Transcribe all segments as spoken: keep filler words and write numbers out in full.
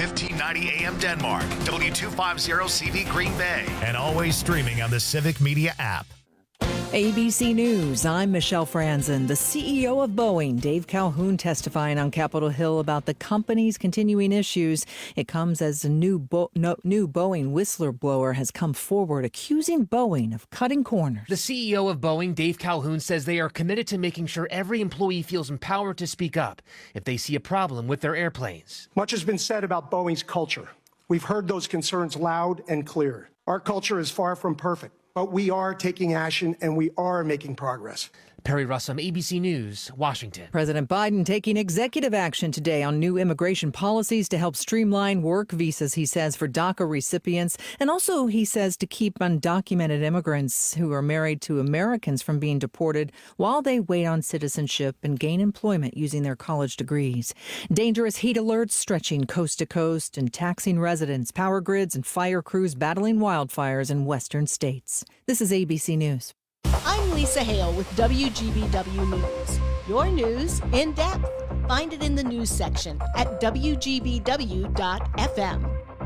fifteen ninety A M Denmark, W two fifty C V Green Bay, and always streaming on the Civic Media app. A B C News, I'm Michelle Franzen. The C E O of Boeing, Dave Calhoun, testifying on Capitol Hill about the company's continuing issues. It comes as a new, Bo- no, new Boeing whistleblower has come forward accusing Boeing of cutting corners. The C E O of Boeing, Dave Calhoun, says they are committed to making sure every employee feels empowered to speak up if they see a problem with their airplanes. Much has been said about Boeing's culture. We've heard those concerns loud and clear. Our culture is far from perfect, but we are taking action and we are making progress. Perry Russum, A B C News, Washington. President Biden taking executive action today on new immigration policies to help streamline work visas, he says, for DACA recipients. And also, he says, to keep undocumented immigrants who are married to Americans from being deported while they wait on citizenship and gain employment using their college degrees. Dangerous heat alerts stretching coast to coast and taxing residents, power grids and fire crews battling wildfires in western states. This is A B C News. I'm Lisa Hale with W G B W News. Your news in depth. Find it in the news section at W G B W dot F M.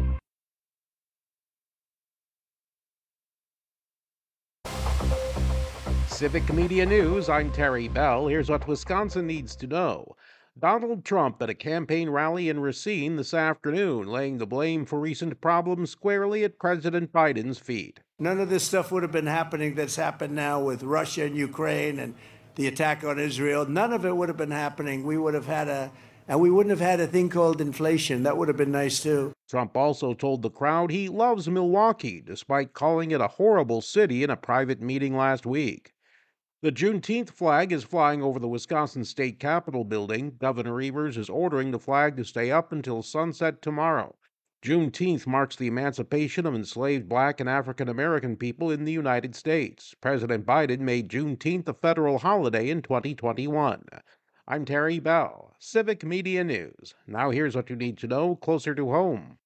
Civic Media News, I'm Terry Bell. Here's what Wisconsin needs to know. Donald Trump at a campaign rally in Racine this afternoon, laying the blame for recent problems squarely at President Biden's feet. None of this stuff would have been happening that's happened now with Russia and Ukraine and the attack on Israel. None of it would have been happening. We would have had a, and we wouldn't have had a thing called inflation. That would have been nice too. Trump also told the crowd he loves Milwaukee, despite calling it a horrible city in a private meeting last week. The Juneteenth flag is flying over the Wisconsin State Capitol building. Governor Evers is ordering the flag to stay up until sunset tomorrow. Juneteenth marks the emancipation of enslaved Black and African American people in the United States. President Biden made Juneteenth a federal holiday in twenty twenty-one. I'm Terry Bell, Civic Media News. Now here's what you need to know closer to home.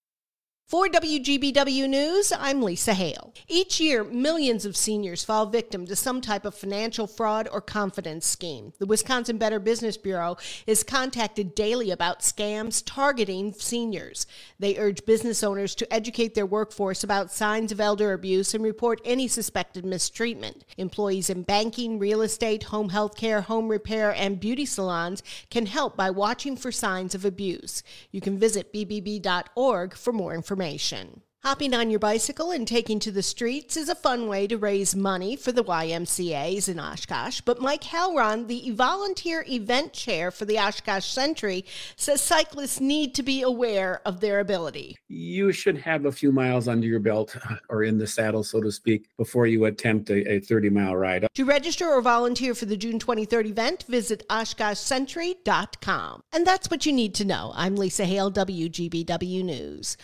For W G B W News, I'm Lisa Hale. Each year, millions of seniors fall victim to some type of financial fraud or confidence scheme. The Wisconsin Better Business Bureau is contacted daily about scams targeting seniors. They urge business owners to educate their workforce about signs of elder abuse and report any suspected mistreatment. Employees in banking, real estate, home health care, home repair, and beauty salons can help by watching for signs of abuse. You can visit b b b dot org for more information. Information. Hopping on your bicycle and taking to the streets is a fun way to raise money for the Y M C As in Oshkosh, but Mike Halron, the volunteer event chair for the Oshkosh Century, says cyclists need to be aware of their ability. You should have a few miles under your belt, or in the saddle, so to speak, before you attempt a thirty-mile ride. To register or volunteer for the June twenty-third event, visit oshkosh century dot com. And that's what you need to know. I'm Lisa Hale, W G B W News.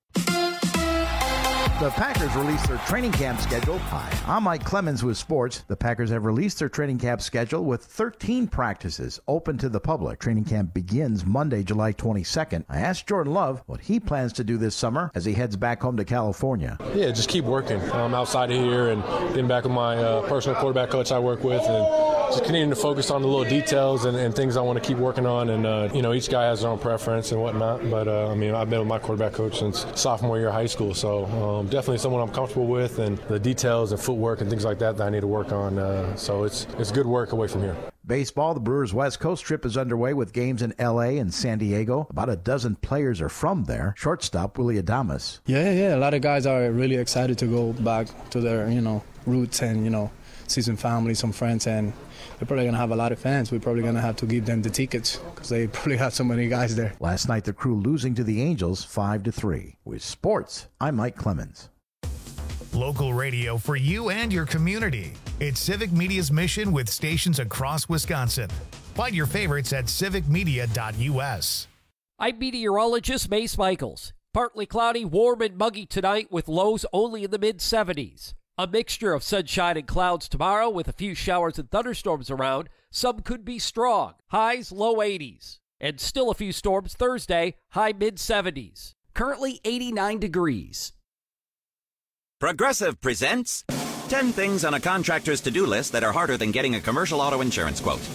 The Packers released their training camp schedule. Hi, I'm Mike Clemens with sports. The Packers have released their training camp schedule with thirteen practices open to the public. Training camp begins Monday, July twenty-second. I asked Jordan Love what he plans to do this summer as he heads back home to California. Yeah, just keep working. I'm outside of here and getting back with my uh, personal quarterback coach I work with, and just continuing to focus on the little details and, and things I want to keep working on. And, uh, you know, each guy has their own preference and whatnot. But, uh, I mean, I've been with my quarterback coach since sophomore year of high school. So um, definitely someone I'm comfortable with, and the details and footwork and things like that that I need to work on. Uh, so it's it's good work away from here. Baseball, the Brewers' West Coast trip is underway with games in L A and San Diego. About a dozen players are from there. Shortstop Willie Adames. Yeah, yeah, a lot of guys are really excited to go back to their, you know, roots and, you know, see some family, some friends, and they're probably going to have a lot of fans. We're probably going to have to give them the tickets because they probably have so many guys there. Last night, the Crew losing to the Angels five to three. With sports, I'm Mike Clemens. Local radio for you and your community. It's Civic Media's mission with stations across Wisconsin. Find your favorites at civic media dot u s. I'm meteorologist Mace Michaels. Partly cloudy, warm and muggy tonight with lows only in the mid seventies. A mixture of sunshine and clouds tomorrow with a few showers and thunderstorms around. Some could be strong. Highs low eighties. And still a few storms Thursday, high mid seventies. Currently eighty-nine degrees. Progressive presents ten things on a contractor's to-do list that are harder than getting a commercial auto insurance quote.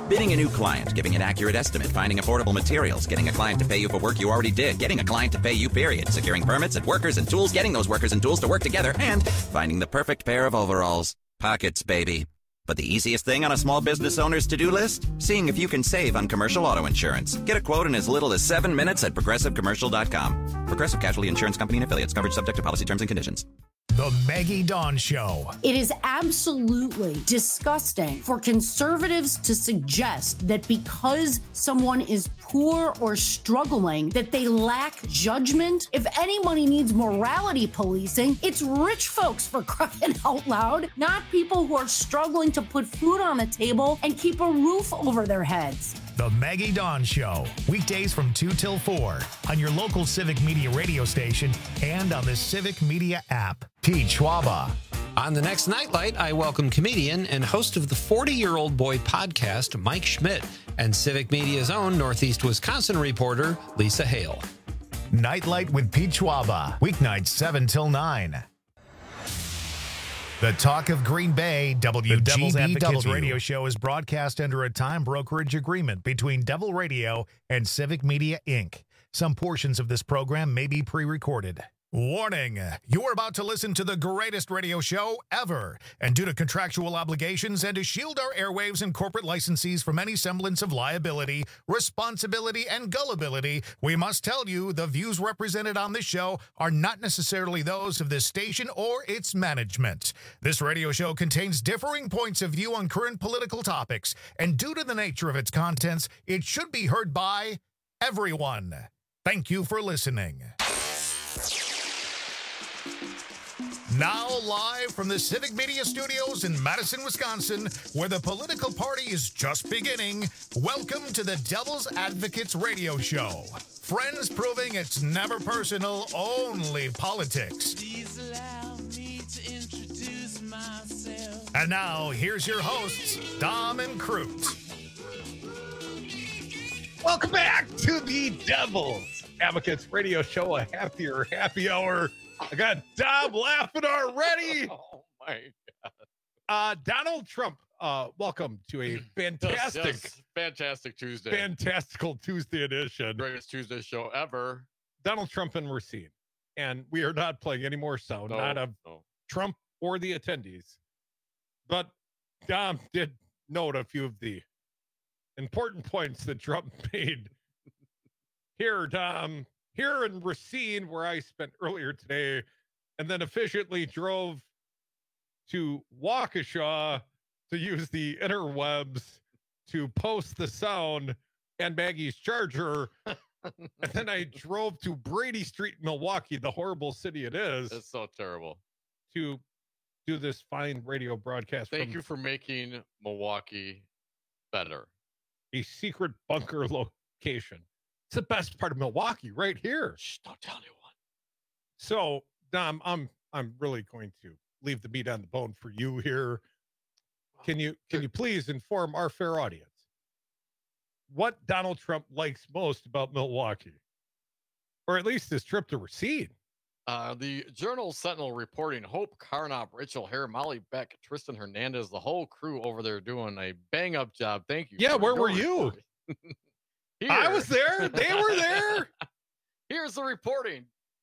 Bidding a new client, giving an accurate estimate, finding affordable materials, getting a client to pay you for work you already did, getting a client to pay you, period, securing permits and workers and tools, getting those workers and tools to work together, and finding the perfect pair of overalls. Pockets, baby. But the easiest thing on a small business owner's to-do list? Seeing if you can save on commercial auto insurance. Get a quote in as little as seven minutes at progressive commercial dot com. Progressive Casualty Insurance Company and Affiliates. Coverage subject to policy terms and conditions. The Maggie Dawn Show. It is absolutely disgusting for conservatives to suggest that because someone is poor or struggling, that they lack judgment. If anybody needs morality policing, it's rich folks, for crying out loud, not people who are struggling to put food on the table and keep a roof over their heads. The Maggie Dawn Show, weekdays from two till four on your local Civic Media radio station and on the Civic Media app. Pete Schwaba. On the next Nightlight, I welcome comedian and host of the forty-Year-Old Boy podcast, Mike Schmidt, and Civic Media's own Northeast Wisconsin reporter, Lisa Hale. Nightlight with Pete Schwaba, weeknights seven till nine. The Talk of Green Bay, W G B W radio show is broadcast under a time brokerage agreement between Devil Radio and Civic Media, Incorporated. Some portions of this program may be pre-recorded. Warning, you're about to listen to the greatest radio show ever. And due to contractual obligations and to shield our airwaves and corporate licensees from any semblance of liability, responsibility, and gullibility, we must tell you the views represented on this show are not necessarily those of this station or its management. This radio show contains differing points of view on current political topics, and due to the nature of its contents, it should be heard by everyone. Thank you for listening. Now live from the Civic Media Studios in Madison, Wisconsin, where the political party is just beginning, welcome to the Devil's Advocates Radio Show. Friends proving it's never personal, only politics. Please allow me to introduce myself. And now, here's your hosts, Dom and Crute. Welcome back to the Devil's Advocates Radio Show, a happier happy hour. I got Dom laughing already. Oh, my God. Uh, Donald Trump, uh, welcome to a fantastic, yes, yes. fantastic Tuesday. Fantastical Tuesday edition. Greatest Tuesday show ever. Donald Trump and Racine. And we are not playing any more sound, no, not of no. Trump or the attendees. But Dom did note a few of the important points that Trump made. Here, Dom. Here in Racine, where I spent earlier today, and then efficiently drove to Waukesha to use the interwebs to post the sound and Maggie's charger. And then I drove to Brady Street, Milwaukee, the horrible city it is. It's so terrible. To do this fine radio broadcast. Thank you for making Milwaukee better. A secret bunker location. It's the best part of Milwaukee, right here. Shh, don't tell anyone. So, Dom, I'm I'm really going to leave the meat on the bone for you here. Can you can you please inform our fair audience what Donald Trump likes most about Milwaukee, or at least his trip to Racine? Uh, the Journal Sentinel reporting Hope Carnop, Rachel Hare, Molly Beck, Tristan Hernandez, the whole crew over there doing a bang up job. Thank you. Yeah, where were you? Here. I was there. They were there. Here's the reporting.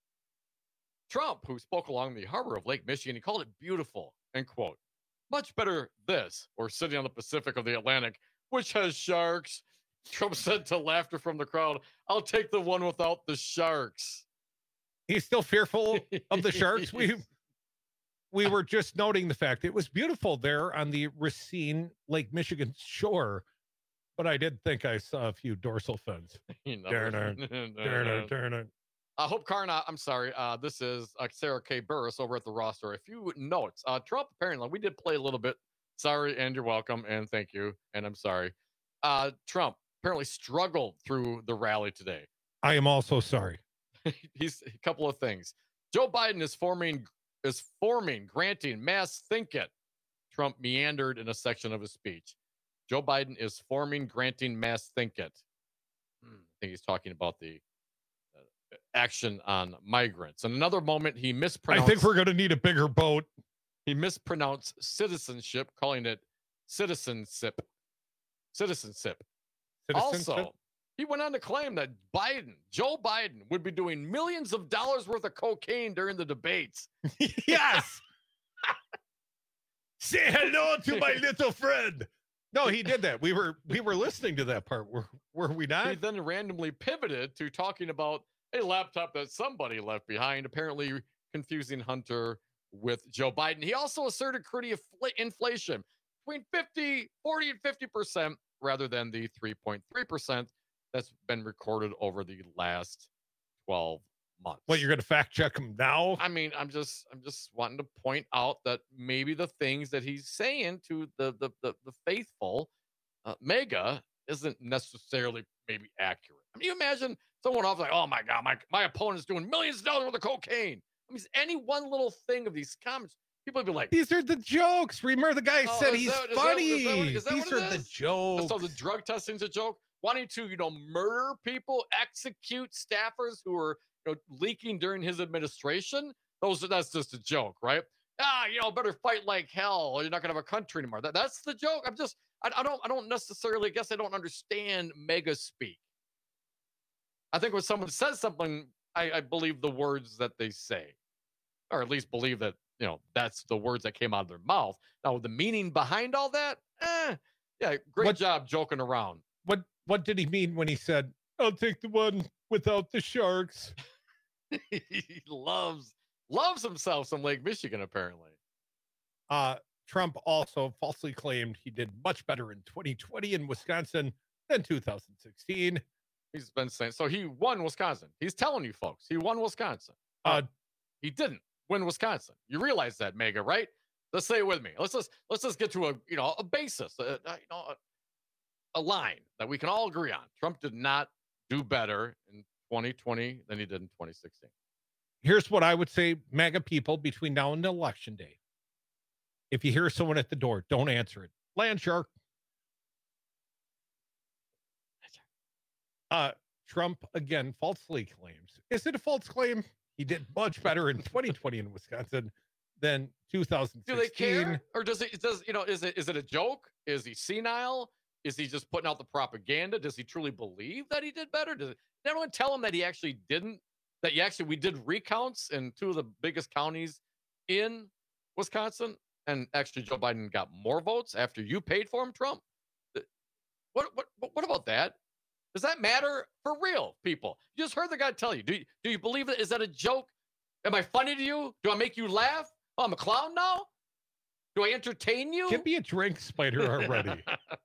Trump, who spoke along the harbor of Lake Michigan, he called it beautiful, end quote. Much better this, or sitting on the Pacific of the Atlantic, which has sharks. Trump said to laughter from the crowd, I'll take the one without the sharks. He's still fearful of the sharks. We we were just noting the fact it was beautiful there on the Racine Lake Michigan shore. But I did think I saw a few dorsal fins. Darn it. Darn it. Darn it. Uh, Hope Carnot, I'm sorry. Uh, this is uh, Sarah K. Burris over at the roster. A few notes. Uh, Trump, apparently, we did play a little bit. Sorry, and you're welcome, and thank you, and I'm sorry. Uh, Trump apparently struggled through the rally today. I am also sorry. He's a couple of things. Joe Biden is forming, is forming, granting mass think it. Trump meandered in a section of his speech. Joe Biden is forming, granting mass think it. Hmm, I think he's talking about the uh, action on migrants. And another moment, he mispronounced. I think we're going to need a bigger boat. He mispronounced citizenship, calling it citizenship. citizenship. Citizenship? Also, he went on to claim that Biden, Joe Biden, would be doing millions of dollars worth of cocaine during the debates. Yes. Say hello to my little friend. No, he did that. We were we were listening to that part. Were were we not? He then randomly pivoted to talking about a laptop that somebody left behind, apparently confusing Hunter with Joe Biden. He also asserted cruddy inflation between fifty, forty, and fifty percent rather than the three point three percent that's been recorded over the last twelve months. What, you're going to fact check him now? I mean, I'm just I'm just wanting to point out that maybe the things that he's saying to the the the, the faithful uh, mega isn't necessarily maybe accurate. I mean, you imagine someone off like, oh my God, my, my opponent's doing millions of dollars worth of cocaine. I mean, any one little thing of these comments, people would be like, these are the jokes. Remember, the guy oh, said is he's that- is funny. that- is that what- is that These what are it the is? jokes. So the drug testing's a joke. Wanting to, you know, murder people, execute staffers who are, you know, leaking during his administration. Those that's just a joke, right? Ah, you know, better fight like hell, or you're not gonna have a country anymore. That, that's the joke. I'm just, I, I don't, I don't necessarily. I guess I don't understand mega speak. I think when someone says something, I, I believe the words that they say, or at least believe that, you know, that's the words that came out of their mouth. Now, the meaning behind all that, eh, yeah, great What- job joking around. What what did he mean when he said, I'll take the one without the sharks? He loves loves himself some Lake Michigan, apparently. Uh, Trump also falsely claimed he did much better in twenty twenty in Wisconsin than two thousand sixteen. He's been saying so. He won Wisconsin. He's telling you folks he won Wisconsin. Uh, he didn't win Wisconsin. You realize that, Mega, right? Let's say it with me. Let's just let's just get to a you know a basis, a, a, you know, a, a line that we can all agree on. Trump did not do better in twenty twenty than he did in twenty sixteen. Here's what I would say, MAGA people, between now and election day. If you hear someone at the door, don't answer it. Land shark. Uh, Trump, again, falsely claims. Is it a false claim? He did much better in twenty twenty in Wisconsin than two thousand sixteen. Do they care, or does it? Does you know? Is it? Is it a joke? Is he senile? Is he just putting out the propaganda? Does he truly believe that he did better? Does, did everyone tell him that he actually didn't? That he actually we did recounts in two of the biggest counties in Wisconsin, and actually Joe Biden got more votes after you paid for him, Trump. What what what about that? Does that matter for real, people? You just heard the guy tell you. Do you, do you believe it? Is that a joke? Am I funny to you? Do I make you laugh? Oh, I'm a clown now? Do I entertain you? Give me a drink, Spider, already.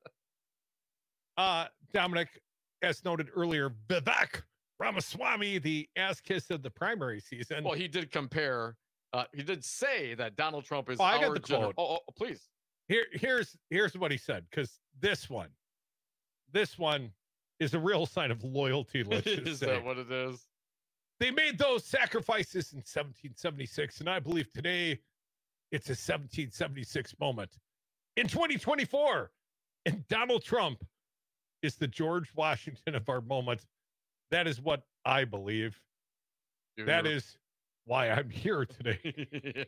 uh, Dominic, as noted earlier, Vivek Ramaswamy, the ass kiss of the primary season. Well, he did compare. Uh, he did say that Donald Trump is Oh, I our got the gener- quote. Oh, oh, please. Here, here's here's what he said, because this one, this one is a real sign of loyalty. Let's just Is say. that what it is? They made those sacrifices in seventeen seventy-six, and I believe today it's a seventeen seventy-six moment. In twenty twenty-four, and Donald Trump is the George Washington of our moment. That is what I believe. Dude, that you're- is why I'm here today.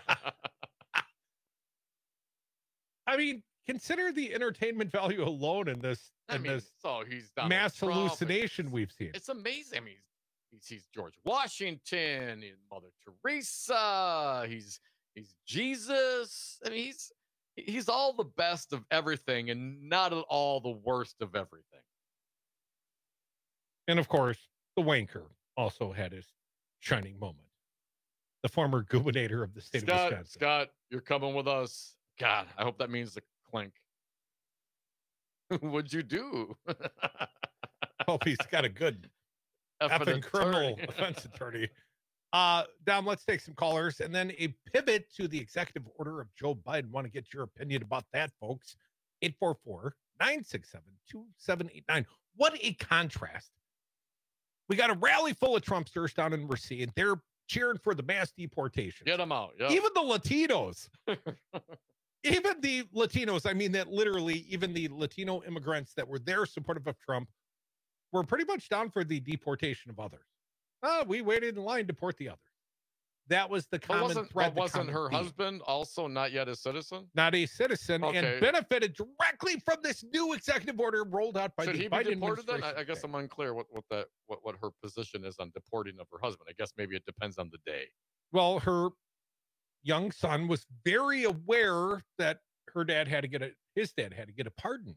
I mean, consider the entertainment value alone in this, I in mean, this so he's Donald mass Trump, hallucination it's- we've seen. It's amazing. I mean, he's, he's, he's George Washington, he's Mother Teresa, he's he's Jesus. I mean, he's he's all the best of everything and not at all the worst of everything. And of course, the wanker also had his shining moment. The former gubernator of the state of Scott, Wisconsin. Scott, you're coming with us. God, I hope that means the clink. What'd you do? Hope he's got a good Effing effing criminal attorney. defense attorney. Uh, Dom, let's take some callers and then a pivot to the executive order of Joe Biden. Want to get your opinion about that, folks. eight four four, nine six seven, two seven eight nine. What a contrast. We got a rally full of Trumpsters down in Racine. They're cheering for the mass deportation. Get them out. Yep. Even the Latinos. Even the Latinos, I mean that literally, even the Latino immigrants that were there supportive of Trump were pretty much down for the deportation of others. Oh, we waited in line to deport the others. That was the But common wasn't, thread. but the wasn't common her theme. husband also not yet a citizen? Not a citizen, Okay. and benefited directly from this new executive order rolled out by Should the he be Biden deported then? administration. I, I guess I'm unclear what, what that what, what her position is on deporting of her husband. I guess maybe it depends on the day. Well, her young son was very aware that her dad had to get a his dad had to get a pardon.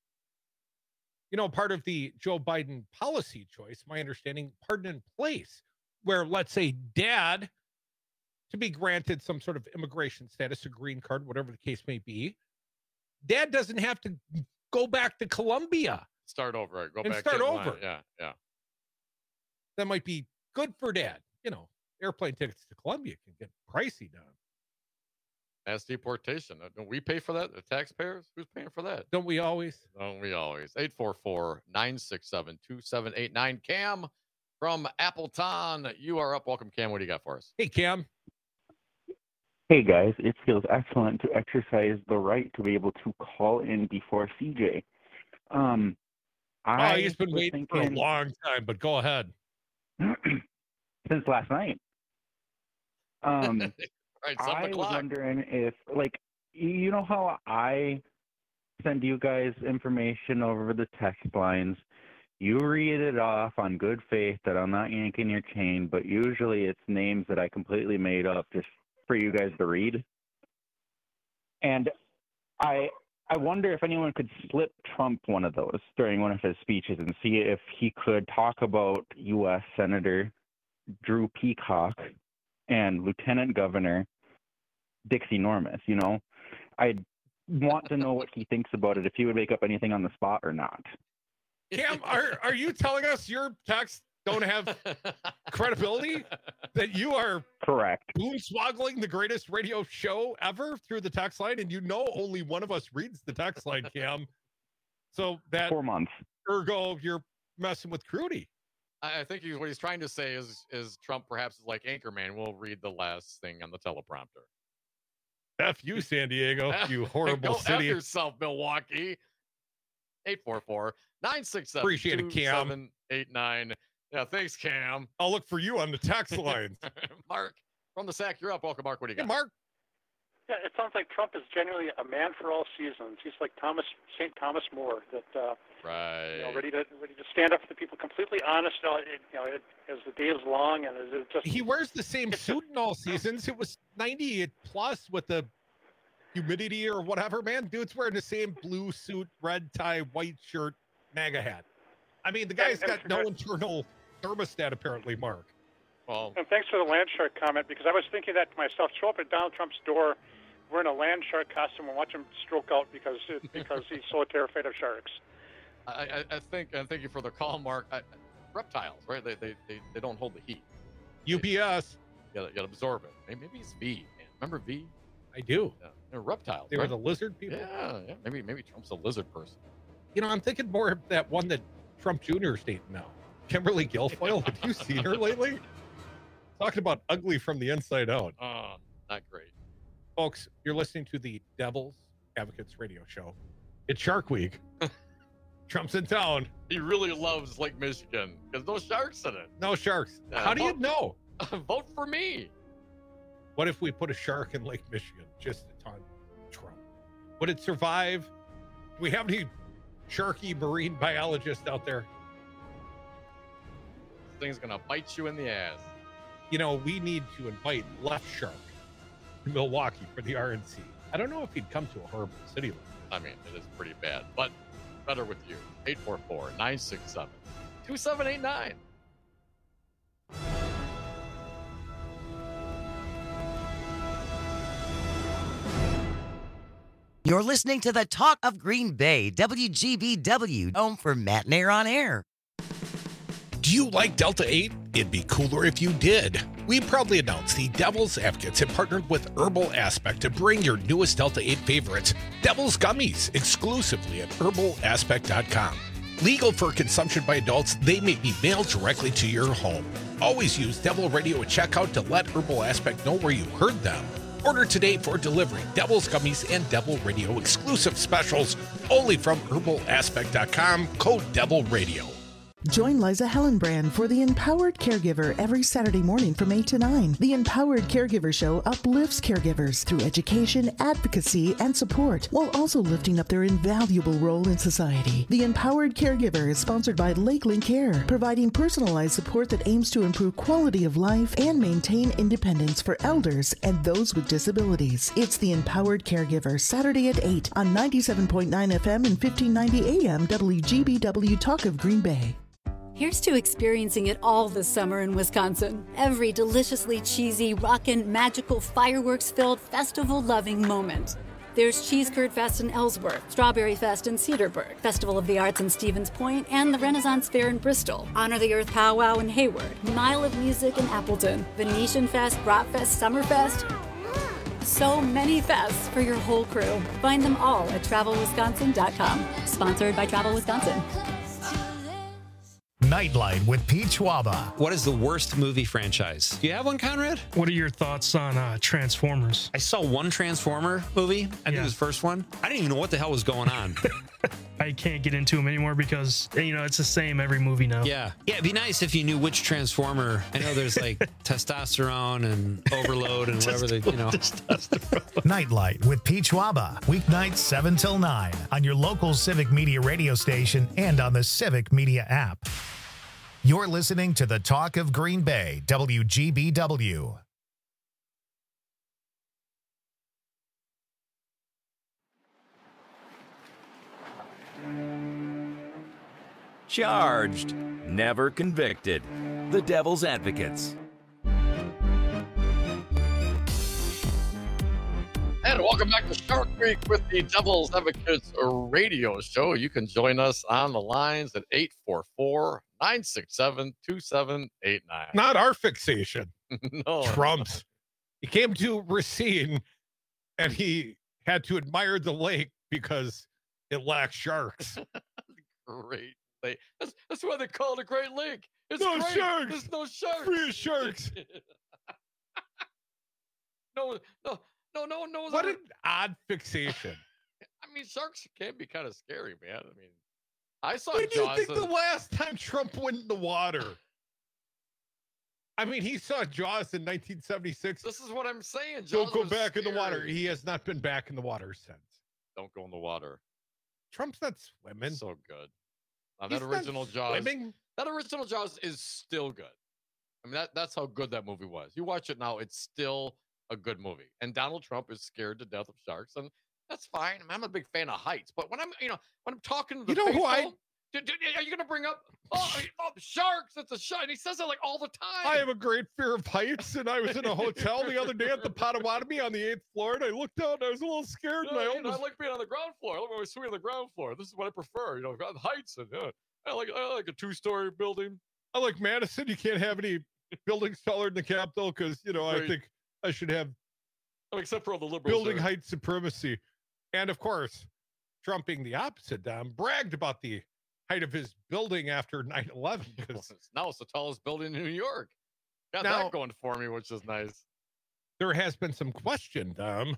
You know, part of the Joe Biden policy choice, my understanding, pardon in place, where let's say dad to be granted some sort of immigration status, a green card, whatever the case may be, dad doesn't have to go back to Colombia. Start over. Right? Go And back. start in line. over. Yeah, yeah. That might be good for dad. You know, airplane tickets to Colombia can get pricey now. Mass deportation. Uh, Don't we pay for that? The taxpayers? Who's paying for that? Don't we always? Don't we always? eight four four, nine six seven, two seven eight nine. Cam from Appleton. You are up. Welcome, Cam. What do you got for us? Hey, Cam. Hey guys, it feels excellent to exercise the right to be able to call in before C J. Um, I Oh, he's been was waiting for a thinking long time, but go ahead. since last night. Um, Right, seven I was o'clock. wondering if, like, you know how I send you guys information over the text lines. You read it off on good faith that I'm not yanking your chain, but usually it's names that I completely made up just for you guys to read. And I I wonder if anyone could slip Trump one of those during one of his speeches and see if he could talk about U S Senator Drew Peacock and Lieutenant Governor Dixie Normus, you know? I want to know what he thinks about it, if he would make up anything on the spot or not. Cam, are, are you telling us your texts don't have credibility? That you are correct? Boonswaggling the greatest radio show ever through the text line, and you know only one of us reads the text line, Cam. So that four months. Ergo, you're messing with Crudy. I I think he's, what he's trying to say is is Trump perhaps is like Anchorman. We'll read the last thing on the teleprompter. F you, San Diego, you horrible Go F city. yourself, Milwaukee. eight four four, nine six seven, Appreciate it, Cam. two seven eight nine. Yeah, thanks, Cam. I'll look for you on the text line. Mark from the sack, you're up. Welcome, Mark. What do you got? Mark. Yeah, it sounds like Trump is genuinely a man for all seasons. He's like Thomas Saint Thomas More, that uh, right, you know, ready to ready to stand up for the people, completely honest. Uh, it, you know, it, as the day is long, and as it just He wears the same suit in all seasons. It was ninety plus with the humidity or whatever, man. Dude's wearing the same blue suit, red tie, white shirt, MAGA hat. I mean, the guy's got no internal thermostat, apparently, Mark. Well, And thanks for the land shark comment, because I was thinking that to myself. Show up at Donald Trump's door wearing a land shark costume and watch him stroke out because because he's so terrified of sharks. I, I, I think, and thank you for the call, Mark. I, reptiles, right? They, they they they don't hold the heat. U P S. You gotta, you gotta absorb it. Maybe, maybe it's V. Man. Remember V? I do. Yeah. They're reptiles. They right? were the lizard people. Yeah, yeah. Maybe maybe Trump's a lizard person. You know, I'm thinking more of that one that Trump Junior is dating now. Kimberly Guilfoyle. Have you seen her lately? Talking about ugly from the inside out. Oh, not great. Folks, you're listening to the Devil's Advocates radio show. It's Shark Week. Trump's in town. He really loves Lake Michigan because no sharks in it. No sharks. Yeah, How do you vote- know? Vote for me. What if we put a shark in Lake Michigan just to taunt Trump? Would it survive? Do we have any sharky marine biologists out there? This thing's gonna bite you in the ass. You know, we need to invite Left Shark to Milwaukee for the R N C. I don't know if he'd come to a horrible city like this. I mean, it is pretty bad, but better with you. eight four four, nine six seven, two seven eight nine. You're listening to the Talk of Green Bay, W G B W, home for Matt Nair on air. Do you like Delta eight? It'd be cooler if you did. We proudly announce the Devil's Advocates have partnered with Herbal Aspect to bring your newest Delta eight favorites, Devil's Gummies, exclusively at herbal aspect dot com. Legal for consumption by adults, they may be mailed directly to your home. Always use Devil Radio at checkout to let Herbal Aspect know where you heard them. Order today for delivery. Devil's Gummies and Devil Radio exclusive specials only from herbal aspect dot com, code Devil Radio. Join Liza Hellenbrand for The Empowered Caregiver every Saturday morning from eight to nine. The Empowered Caregiver Show uplifts caregivers through education, advocacy, and support, while also lifting up their invaluable role in society. The Empowered Caregiver is sponsored by Lakeland Care, providing personalized support that aims to improve quality of life and maintain independence for elders and those with disabilities. It's The Empowered Caregiver, Saturday at eight on ninety-seven point nine F M and fifteen ninety A M W G B W Talk of Green Bay. Here's to experiencing it all this summer in Wisconsin. Every deliciously cheesy, rockin', magical, fireworks-filled, festival-loving moment. There's Cheese Curd Fest in Ellsworth, Strawberry Fest in Cedarburg, Festival of the Arts in Stevens Point, and the Renaissance Fair in Bristol, Honor the Earth Powwow in Hayward, Mile of Music in Appleton, Venetian Fest, Bratfest, Summerfest. So many fests for your whole crew. Find them all at travel wisconsin dot com. Sponsored by Travel Wisconsin. Nightlight with Pete Schwaba. What is the worst movie franchise? Do you have one, Conrad? What are your thoughts on uh, Transformers? I saw one Transformer movie. I think Yeah. it was the first one. I didn't even know what the hell was going on. I can't get into them anymore because, you know, it's the same every movie now. Yeah. Yeah, it'd be nice if you knew which Transformer. I know there's like testosterone and overload and whatever they, you know. Nightlight with Pete Schwaba. Weeknights seven till nine on your local Civic Media radio station and on the Civic Media app. You're listening to the Talk of Green Bay, W G B W. Charged, never convicted. The Devil's Advocates. And welcome back to Shark Week with the Devil's Advocates radio show. You can join us on the lines at eight four four, nine six seven, two seven eight nine. Not our fixation. No. Trump's. He came to Racine and he had to admire the lake because it lacks sharks. Great lake. That's, that's why they call it a Great Lake. It's No great. sharks. There's no sharks. Free of sharks. no, no, no, no, no. What an odd fixation. I mean, sharks can be kind of scary, man. I mean, I saw When do you Jaws. think and- the last time Trump went in the water? I mean, he saw Jaws in nineteen seventy-six. This is what I'm saying. Don't Jaws go was back in the water. scary. He has not been back in the water since. Don't go in the water. Trump's not swimming. So good. Now, He's that not original Jaws. swimming. That original Jaws is still good. I mean, that that's how good that movie was. You watch it now, it's still a good movie. And Donald Trump is scared to death of sharks, and that's fine. I mean, I'm a big fan of heights, but when I'm, you know, when I'm talking to the You know who I- faithful, d- d- are you going to bring up oh, oh sharks? It's a shark, and he says it like all the time. I have a great fear of heights, and I was in a hotel the other day at the Potawatomi on the eighth floor, and I looked out, and I was a little scared, and Yeah, I you know, I almost like being on the ground floor. I like swimming on the ground floor. This is what I prefer. You know, on the heights, and uh, I like I like a two-story building. I like Madison. You can't have any buildings taller than the Capitol because, you know, I Right. think I should have Oh, except for all the liberals. building there. height supremacy. And of course, Trump being the opposite, Dom, bragged about the height of his building after nine eleven. Because Now it's the tallest building in New York. Got Now- that going for me, which is nice. there has been some question, Dom,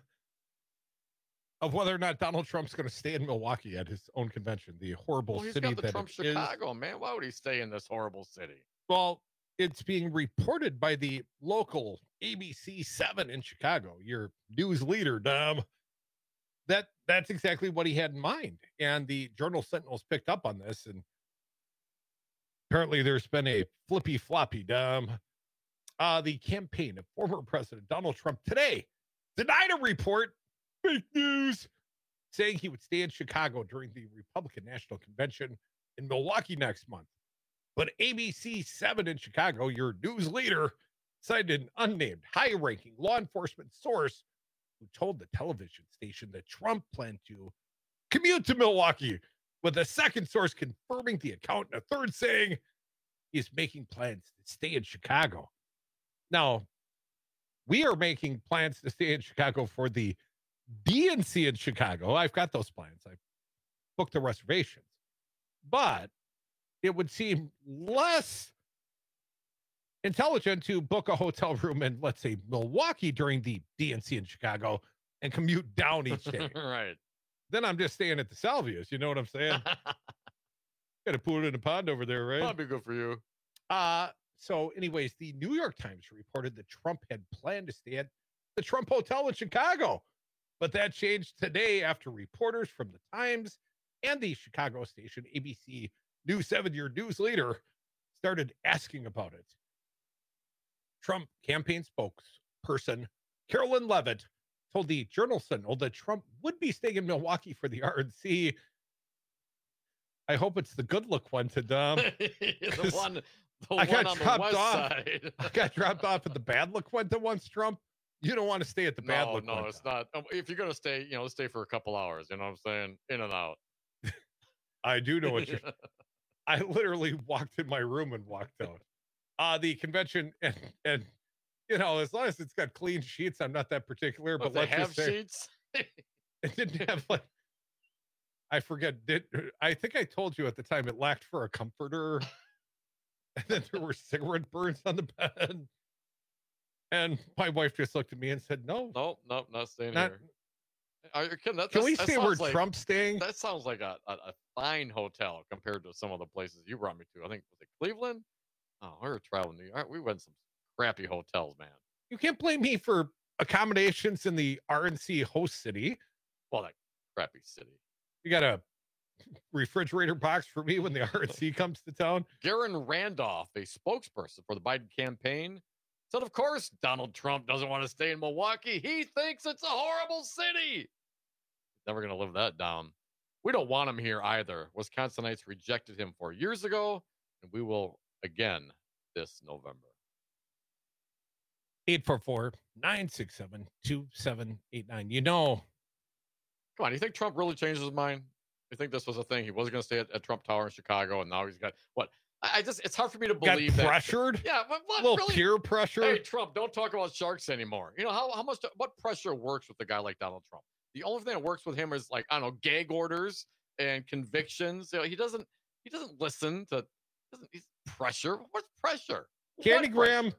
of whether or not Donald Trump's going to stay in Milwaukee at his own convention, the horrible Well, he's city got the that Trump it is. Chicago, man. Why would he stay in this horrible city? Well, it's being reported by the local A B C seven in Chicago, your news leader, Dom, that that's exactly what he had in mind. And the Journal Sentinel's picked up on this. And apparently there's been a flippy floppy, Dom. Uh, the campaign of former President Donald Trump today denied a report, fake news, saying he would stay in Chicago during the Republican National Convention in Milwaukee next month. But A B C seven in Chicago, your news leader, cited an unnamed high-ranking law enforcement source who told the television station that Trump planned to commute to Milwaukee, with a second source confirming the account and a third saying he's making plans to stay in Chicago. Now, we are making plans to stay in Chicago for the D N C in Chicago. I've got those plans. I booked the reservations. But it would seem less intelligent to book a hotel room in, let's say, Milwaukee during the D N C in Chicago and commute down each day. Right. Then I'm just staying at the Salvias. You know what I'm saying? Got to put it in a pond over there, right? That'd be good for you. Uh, so anyways, the New York Times reported that Trump had planned to stay at the Trump Hotel in Chicago, but that changed today after reporters from the Times and the Chicago station A B C News seven-year news leader started asking about it. Trump campaign spokesperson Carolyn Levitt told the Journal Sentinel that Trump would be staying in Milwaukee for the R N C. I hope it's the good look one to Dom. the one, the I one got on the dropped west off. side. I got dropped off at the bad look one to once, Trump. You don't want to stay at the bad no, look no, one. it's not. Um, If you're gonna stay, you know, stay for a couple hours. You know what I'm saying? In and out. I do know what you're. I literally walked in my room and walked out. Uh the convention and and you know, as long as it's got clean sheets, I'm not that particular. But But they let's have just say sheets. it didn't have like. I forget. Did I think I told you at the time it lacked for a comforter, and then there were cigarette burns on the bed. And my wife just looked at me and said, "No, Nope, nope, not staying Not- here." Are you kidding? That, Can that's- we that stay where sounds like- Trump's staying?" That sounds like a, a, a fine hotel compared to some of the places you brought me to. I think was it Cleveland? Oh, we were traveling New York. We went to some crappy hotels, man. You can't blame me for accommodations in the R N C host city. Well, that crappy city. You got a refrigerator box for me when the R N C comes to town. Garen Randolph, a spokesperson for the Biden campaign, said, of course, Donald Trump doesn't want to stay in Milwaukee. He thinks it's a horrible city. He's never going to live that down. We don't want him here either. Wisconsinites rejected him four years ago, and we will again this November. eight four four, nine six seven, two seven eight nine. You know, Come on, you think Trump really changed his mind? You think this was a thing? He was going to stay at, at Trump Tower in Chicago, and now he's got what? I, I just, it's hard for me to got believe that. pressured. Yeah, but what, A little really? peer pressure. Hey, Trump, don't talk about sharks anymore. You know, how, how much, what pressure works with a guy like Donald Trump? The only thing that works with him is like, I don't know, gag orders and convictions. You know, he doesn't, he doesn't listen to, doesn't, he's pressure. What's pressure? Candy What Graham.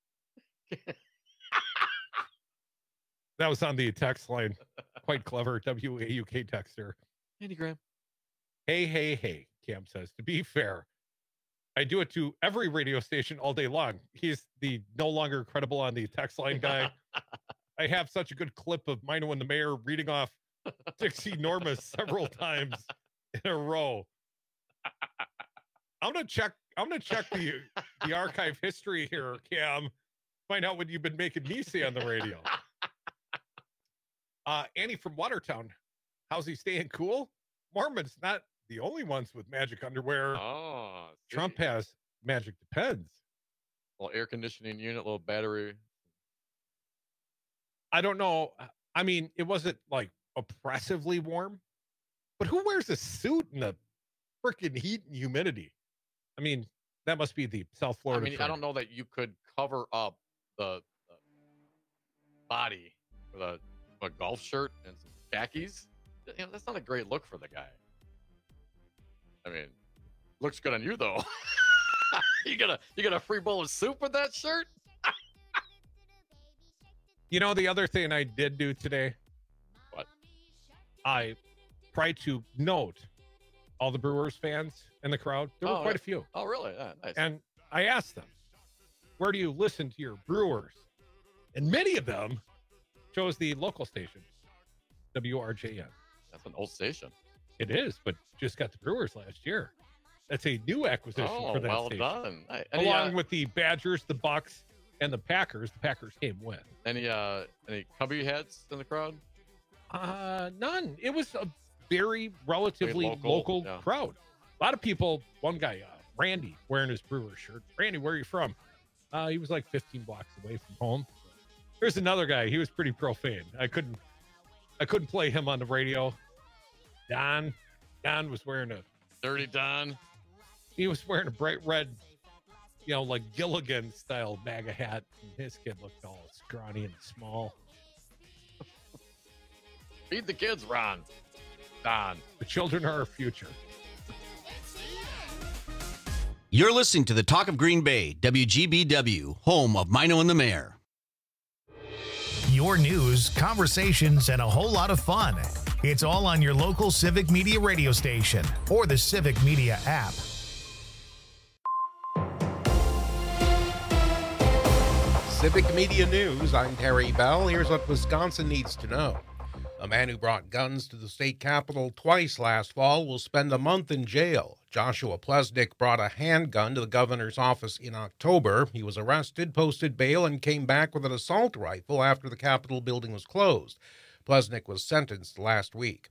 That was on the text line. Quite clever. W A U K texter. Candy Graham. Hey, hey, hey, Cam says. To be fair, I do it to every radio station all day long. He's the no longer credible on the text line guy. I have such a good clip of Mino and the Mayor reading off Dixie Norma several times in a row. I'm gonna check. I'm gonna check the the archive history here, Cam. Find out what you've been making me say on the radio. Uh, Annie from Watertown. How's he staying cool? Mormons not the only ones with magic underwear. Oh, Trump has magic depends. Little air conditioning unit, little battery. I don't know. I mean, it wasn't like oppressively warm, but who wears a suit in the freaking heat and humidity? I mean, that must be the South Florida. I mean, trend. I don't know that you could cover up the, the body with a, a golf shirt and some khakis. You know, that's not a great look for the guy. I mean, looks good on you though. you got a you got a free bowl of soup with that shirt. You know, the other thing I did do today. What? I tried to note all the Brewers fans in the crowd. There were Oh, quite yeah. a few. Oh, really? Yeah, nice. And I asked them, where do you listen to your Brewers? And many of them chose the local station, W R J N. That's an old station. It is, but just got the Brewers last year. That's a new acquisition Oh, for that well station. done. Hey, any, Along uh, with the Badgers, the Bucks, and the Packers. The Packers came with. Any uh any Cubby heads in the crowd? Uh, none. It was a very relatively Very local, local, yeah. crowd. A lot of people. One guy, uh, Randy, wearing his Brewer shirt. Randy, where are you from? Uh, he was like fifteen blocks away from home. There's another guy. He was pretty profane. I couldn't, I couldn't play him on the radio. Don, Don was wearing a Dirty Don. He was wearing a bright red, you know, like Gilligan style MAGA hat. And his kid looked all scrawny and small. Feed the kids, Ron. Don. The children are our future. You're listening to the Talk of Green Bay, W G B W, home of Mino and the Mayor. Your news, conversations, and a whole lot of fun. It's all on your local Civic Media radio station or the Civic Media app. Civic Media News, I'm Terry Bell. Here's what Wisconsin needs to know. A man who brought guns to the state capitol twice last fall will spend a month in jail. Joshua Plesnick brought a handgun to the governor's office in October. He was arrested, posted bail, and came back with an assault rifle after the Capitol building was closed. Plesnick was sentenced last week.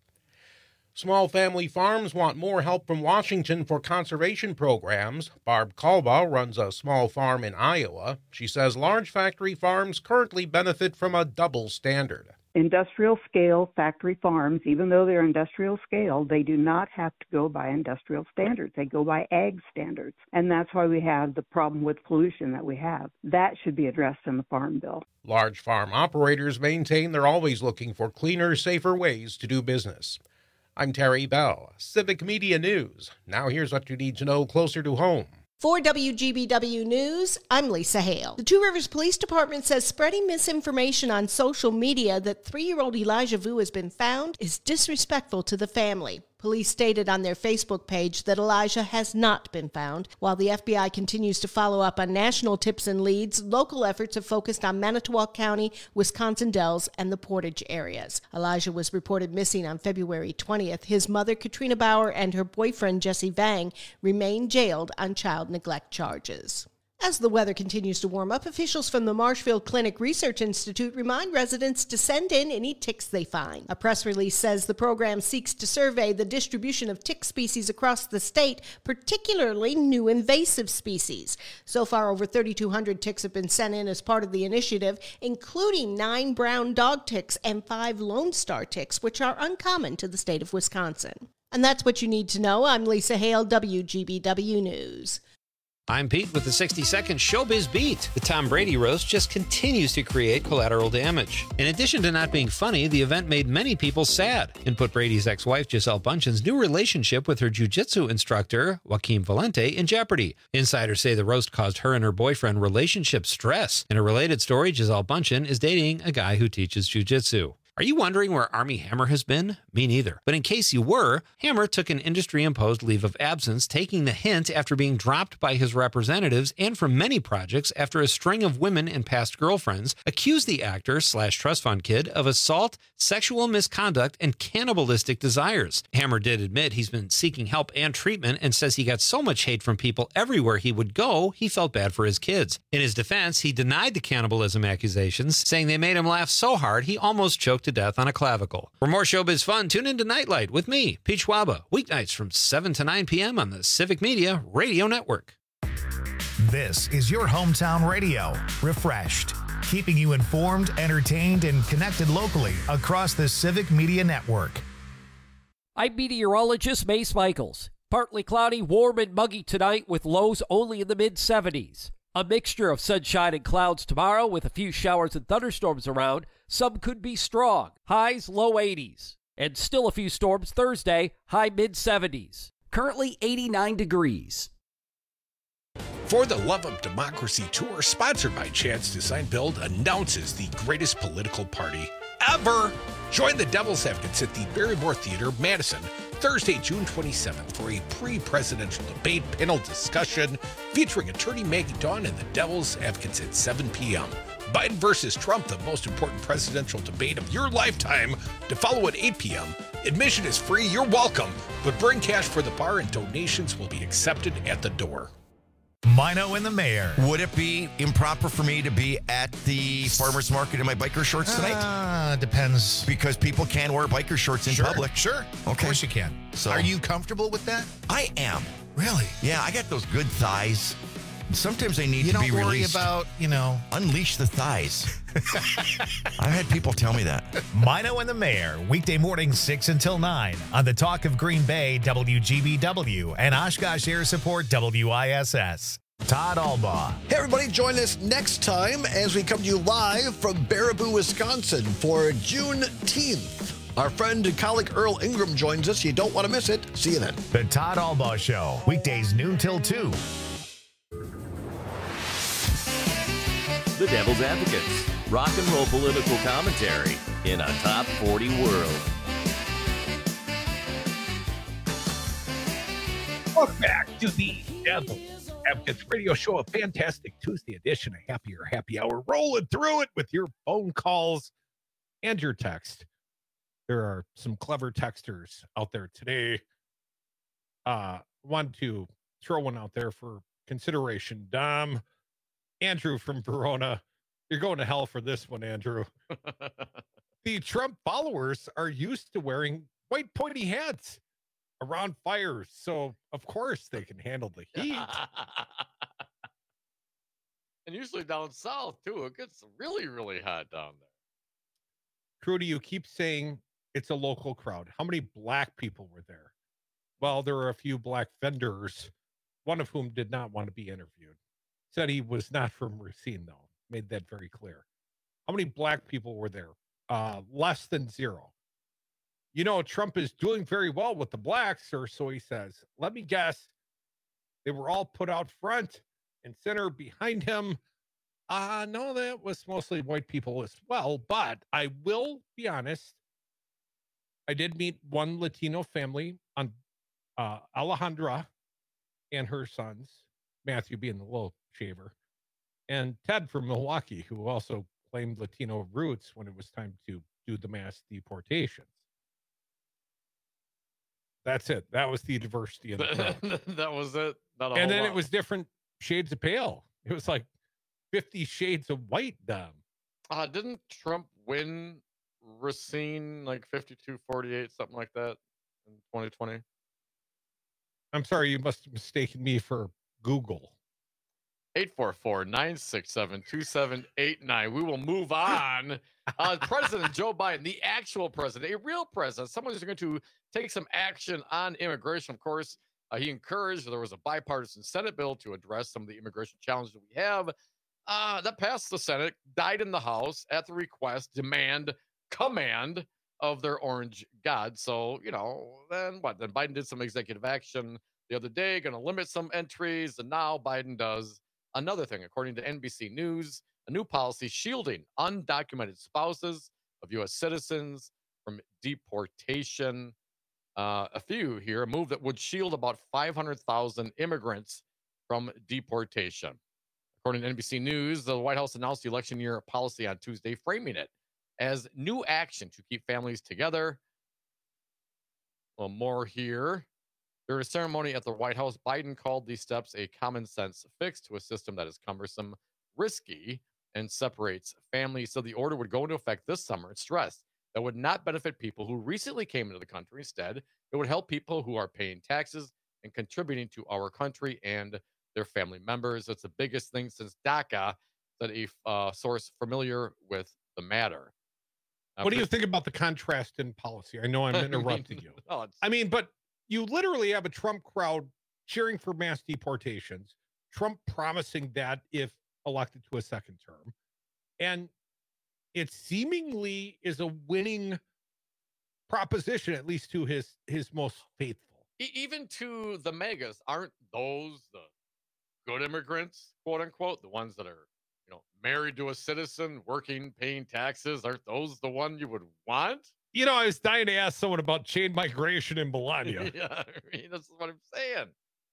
Small family farms want more help from Washington for conservation programs. Barb Kalbaugh runs a small farm in Iowa. She says large factory farms currently benefit from a double standard. Industrial scale factory farms, even though they're industrial scale, they do not have to go by industrial standards. They go by ag standards. And that's why we have the problem with pollution that we have. That should be addressed in the Farm Bill. Large farm operators maintain they're always looking for cleaner, safer ways to do business. I'm Terry Bell, Civic Media News. Now here's what you need to know closer to home. For W G B W News, I'm Lisa Hale. The Two Rivers Police Department says spreading misinformation on social media that three-year-old Elijah Vu has been found is disrespectful to the family. Police stated on their Facebook page that Elijah has not been found. While the F B I continues to follow up on national tips and leads, local efforts have focused on Manitowoc County, Wisconsin Dells, and the Portage areas. Elijah was reported missing on February twentieth. His mother, Katrina Bauer, and her boyfriend, Jesse Vang, remain jailed on child neglect charges. As the weather continues to warm up, officials from the Marshfield Clinic Research Institute remind residents to send in any ticks they find. A press release says the program seeks to survey the distribution of tick species across the state, particularly new invasive species. So far, over thirty-two hundred ticks have been sent in as part of the initiative, including nine brown dog ticks and five Lone Star ticks, which are uncommon to the state of Wisconsin. And that's what you need to know. I'm Lisa Hale, W G B W News. I'm Pete with the sixty second Showbiz Beat. The Tom Brady roast just continues to create collateral damage. In addition to not being funny, the event made many people sad and put Brady's ex-wife Gisele Bundchen's new relationship with her jiu-jitsu instructor, Joaquin Valente, in jeopardy. Insiders say the roast caused her and her boyfriend relationship stress. In a related story, Gisele Bundchen is dating a guy who teaches jiu-jitsu. Are you wondering where Armie Hammer has been? Me neither. But in case you were, Hammer took an industry-imposed leave of absence, taking the hint after being dropped by his representatives and from many projects after a string of women and past girlfriends accused the actor slash trust fund kid of assault, sexual misconduct, and cannibalistic desires. Hammer did admit he's been seeking help and treatment and says he got so much hate from people everywhere he would go, he felt bad for his kids. In his defense, he denied the cannibalism accusations, saying they made him laugh so hard he almost choked to death on a clavicle. For more showbiz fun, tune into Nightlight with me, Pete Schwaba, weeknights from seven to nine p.m. on the Civic Media Radio Network. This is your hometown radio, refreshed, keeping you informed, entertained, and connected locally across the Civic Media Network. I'm meteorologist Mace Michaels. Partly cloudy, warm, and muggy tonight with lows only in the mid seventies. A mixture of sunshine and clouds tomorrow with a few showers and thunderstorms around. Some could be strong. Highs low eighties. And still a few storms Thursday, high mid seventies. Currently eighty-nine degrees. For the Love of Democracy Tour, sponsored by Chance Design Build, announces the greatest political party ever. Join the Devil's Advocates at the Barrymore Theater, Madison, Thursday, June twenty-seventh for a pre-presidential debate panel discussion featuring attorney Maggie Dawn and the Devil's Advocates at seven p.m. Biden versus Trump, the most important presidential debate of your lifetime, to follow at eight p.m. Admission is free, you're welcome, but bring cash for the bar and donations will be accepted at the door. Mino and the Mayor. Would it be improper for me to be at the farmer's market in my biker shorts tonight? Uh, depends. Because people can wear biker shorts in sure, public. Sure. Okay. Of course you can. So, are you comfortable with that? I am. Really? Yeah, I got those good thighs. Sometimes they need you to be don't worry released. about, you know... Unleash the thighs. I've had people tell me that. Mino and the Mayor, weekday mornings six until nine on the Talk of Green Bay, W G B W, and Oshkosh Air Support, W I S S. Todd Albaugh. Hey, everybody, join us next time as we come to you live from Baraboo, Wisconsin for Juneteenth. Our friend and colleague Earl Ingram joins us. You don't want to miss it. See you then. The Todd Albaugh Show, weekdays noon till two. The Devil's Advocates, rock and roll political commentary in a top forty world. Welcome back to the Devil's Advocates Radio Show, a fantastic Tuesday edition, a happier happy hour, rolling through it with your phone calls and your text. There are some clever texters out there today. Uh, want to throw one out there for consideration. Dom, Andrew from Verona, you're going to hell for this one, Andrew. The Trump followers are used to wearing white pointy hats around fires, so of course they can handle the heat. And usually down south too, it gets really, really hot down there. Crudy, you keep saying it's a local crowd. How many black people were there? Well, there were a few black vendors, one of whom did not want to be interviewed. Said he was not from Racine, though. Made that very clear. How many black people were there? Uh, less than zero. You know, Trump is doing very well with the blacks, or so he says. Let me guess. They were all put out front and center behind him. Uh, no, that was mostly white people as well. But I will be honest. I did meet one Latino family on uh, Alejandra and her sons, Matthew being the little shaver, and Ted from Milwaukee, who also claimed Latino roots when it was time to do the mass deportations. That's it. That was the diversity of the crowd. That was it. Not a and whole then lot. it was different shades of pale. It was like fifty shades of white, Dom. Uh, didn't Trump win Racine like fifty-two forty-eight, something like that in twenty twenty? I'm sorry, you must have mistaken me for Google. eight four four, nine six seven, two seven eight nine. We will move on. Uh, President Joe Biden, the actual president, a real president, someone who's going to take some action on immigration. Of course, uh, he encouraged, there was a bipartisan Senate bill to address some of the immigration challenges that we have. Uh, that passed the Senate, died in the House at the request, demand, command of their orange god. So, you know, then what? Then Biden did some executive action the other day, going to limit some entries, and now Biden does another thing. According to N B C News, a new policy shielding undocumented spouses of U S citizens from deportation. Uh, a few here, a move that would shield about five hundred thousand immigrants from deportation. According to N B C News, the White House announced the election year policy on Tuesday, framing it as new action to keep families together. Well, more here. During a ceremony at the White House, Biden called these steps a common sense fix to a system that is cumbersome, risky, and separates families. So the order would go into effect this summer. It stressed that would not benefit people who recently came into the country. Instead, it would help people who are paying taxes and contributing to our country and their family members. It's the biggest thing since DACA, said a uh, source familiar with the matter. Uh, what do you think about the contrast in policy? I know I'm interrupting you. Oh, it's- I mean, but you literally have a Trump crowd cheering for mass deportations, Trump promising that if elected to a second term, and it seemingly is a winning proposition, at least to his his most faithful. E- even to the megas, aren't those the good immigrants, quote unquote, the ones that are, you know, married to a citizen, working, paying taxes? Aren't those the one you would want? You know, I was dying to ask someone about chain migration in Bologna. Yeah, I mean, that's what I'm saying.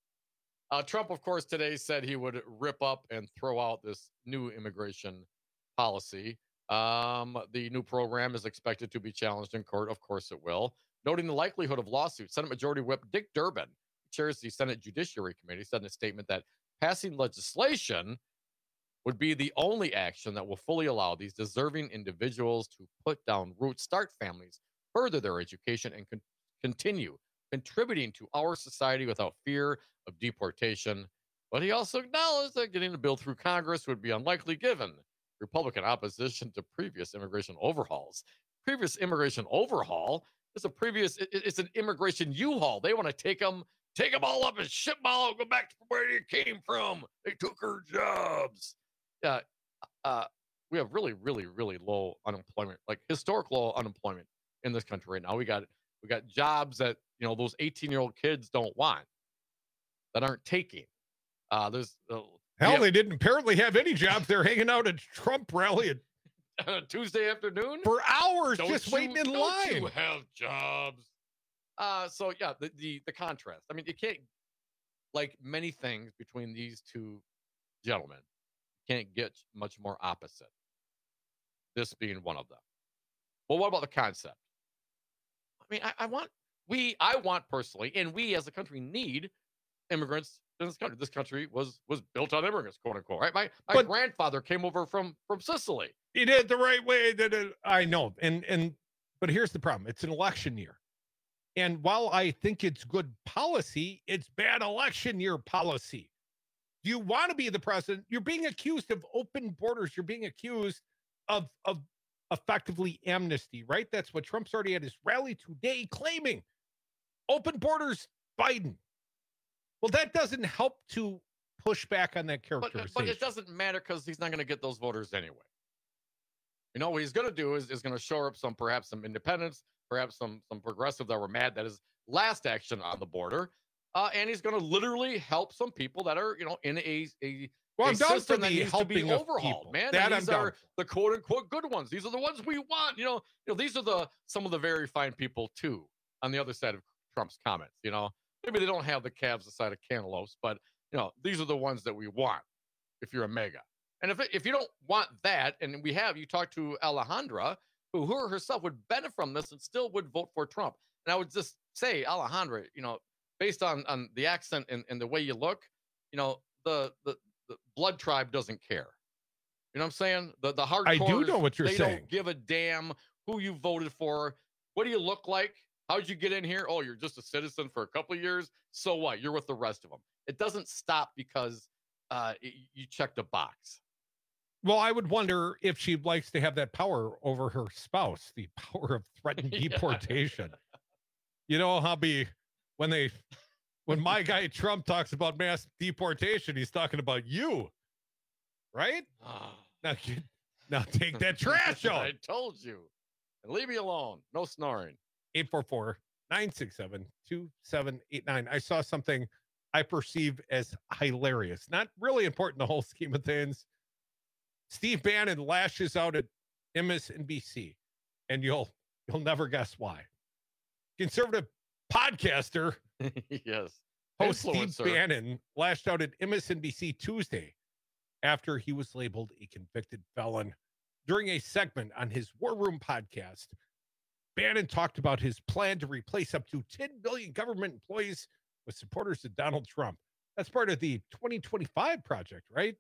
Uh, Trump, of course, today said he would rip up and throw out this new immigration policy. Um, the new program is expected to be challenged in court. Of course it will. Noting the likelihood of lawsuits, Senate Majority Whip Dick Durbin, who chairs the Senate Judiciary Committee, said in a statement that passing legislation would be the only action that will fully allow these deserving individuals to put down roots, start families, further their education, and con- continue contributing to our society without fear of deportation. But he also acknowledged that getting the bill through Congress would be unlikely given Republican opposition to previous immigration overhauls. Previous immigration overhaul is a previous, it, it's an immigration U-Haul. They want to take them, take them all up and ship them all, go back to where they came from. They took our jobs. Yeah, uh, we have really, really, really low unemployment, like historic low unemployment in this country right now. We got we got jobs that, you know, those eighteen-year-old kids don't want, that aren't taking. Uh, there's uh, Hell, have, they didn't apparently have any jobs. They're hanging out at Trump rally at Tuesday afternoon for hours, don't just you, waiting in don't line. You have jobs. Uh, so yeah, the, the the contrast. I mean, you can't like many things between these two gentlemen, can't get much more opposite. This being one of them. Well, what about the concept? I mean, I, I want, we, I want personally, and we as a country need immigrants in this country. This country was was built on immigrants, quote unquote. Right? My my But- grandfather came over from from Sicily. He did it the right way. Did it, I know. And and but here's the problem. It's an election year. And while I think it's good policy, it's bad election year policy. Do you want to be the president? You're being accused of open borders. You're being accused of of effectively amnesty, right? That's what Trump's already at his rally today claiming. Open borders, Biden. Well, that doesn't help to push back on that But, characterization. but it doesn't matter because he's not going to get those voters anyway. You know, what he's going to do is, is going to shore up some, perhaps some independents, perhaps some some progressive that were mad that his last action on the border. Uh, and he's going to literally help some people that are, you know, in a, a, Well, a I'm down for system that the needs to be helping of overhauled, people. man. That and I'm these down are for. the quote unquote good ones. These are the ones we want. You know, you know, these are the some of the very fine people too on the other side of Trump's comments. You know, maybe they don't have the calves the side of cantaloupes, but you know, these are the ones that we want if you're a mega. And if if you don't want that, and we have, you talk to Alejandra, who her herself would benefit from this and still would vote for Trump. And I would just say, Alejandra, you know, based on, on the accent and, and the way you look, you know, the, the the blood tribe doesn't care. You know what I'm saying? The the hardcore. I do know what you're they saying. Don't give a damn who you voted for. What do you look like? How'd you get in here? Oh, you're just a citizen for a couple of years. So what? You're with the rest of them. It doesn't stop because uh, y- you checked a box. Well, I would wonder if she likes to have that power over her spouse, the power of threatened Yeah. deportation. You know how be when they when my guy Trump talks about mass deportation, he's talking about you, right? Now, you, now take that trash out. I told you. And leave me alone. No snoring. eight four four, nine six seven, two seven eight nine. I saw something I perceive as hilarious. Not really important in the whole scheme of things. Steve Bannon lashes out at M S N B C, and you'll you'll never guess why. Conservative podcaster Yes. host Steve Influencer. Bannon lashed out at M S N B C Tuesday after he was labeled a convicted felon. During a segment on his War Room podcast, Bannon talked about his plan to replace up to ten million government employees with supporters of Donald Trump. That's part of the twenty twenty-five project, right?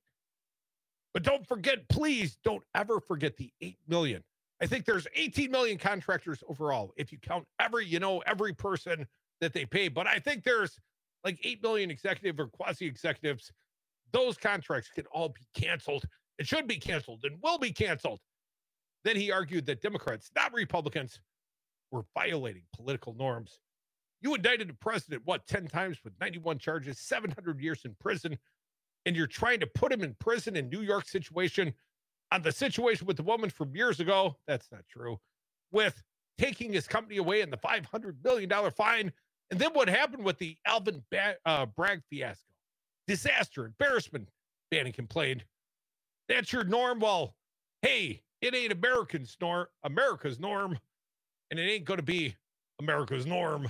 But don't forget, please don't ever forget the eight million. I think there's eighteen million contractors overall, if you count every, you know, every person that they pay. But I think there's like eight million executive or quasi-executives. Those contracts can all be canceled. It should be canceled and will be canceled. Then he argued that Democrats, not Republicans, were violating political norms. You indicted the president, what, ten times with ninety-one charges, seven hundred years in prison, and you're trying to put him in prison in New York situation on the situation with the woman from years ago. That's not true. With taking his company away and the five hundred million dollars fine. And then what happened with the Alvin ba- uh, Bragg fiasco? Disaster, embarrassment, Bannon complained. That's your norm? Well, hey, it ain't Americans' norm, America's norm, and it ain't going to be America's norm.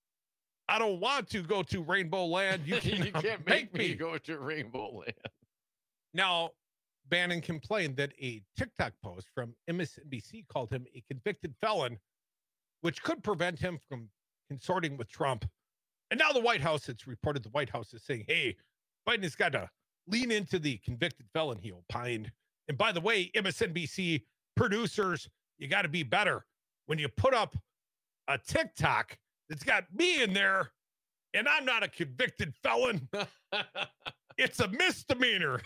I don't want to go to Rainbow Land. You, You can't make me go to Rainbow Land. Now, Bannon complained that a TikTok post from M S N B C called him a convicted felon, which could prevent him from consorting with Trump. And now the White House, it's reported the White House is saying, hey, Biden has got to lean into the convicted felon, he opined. And by the way, M S N B C producers, you got to be better. When you put up a TikTok that's got me in there and I'm not a convicted felon, it's a misdemeanor.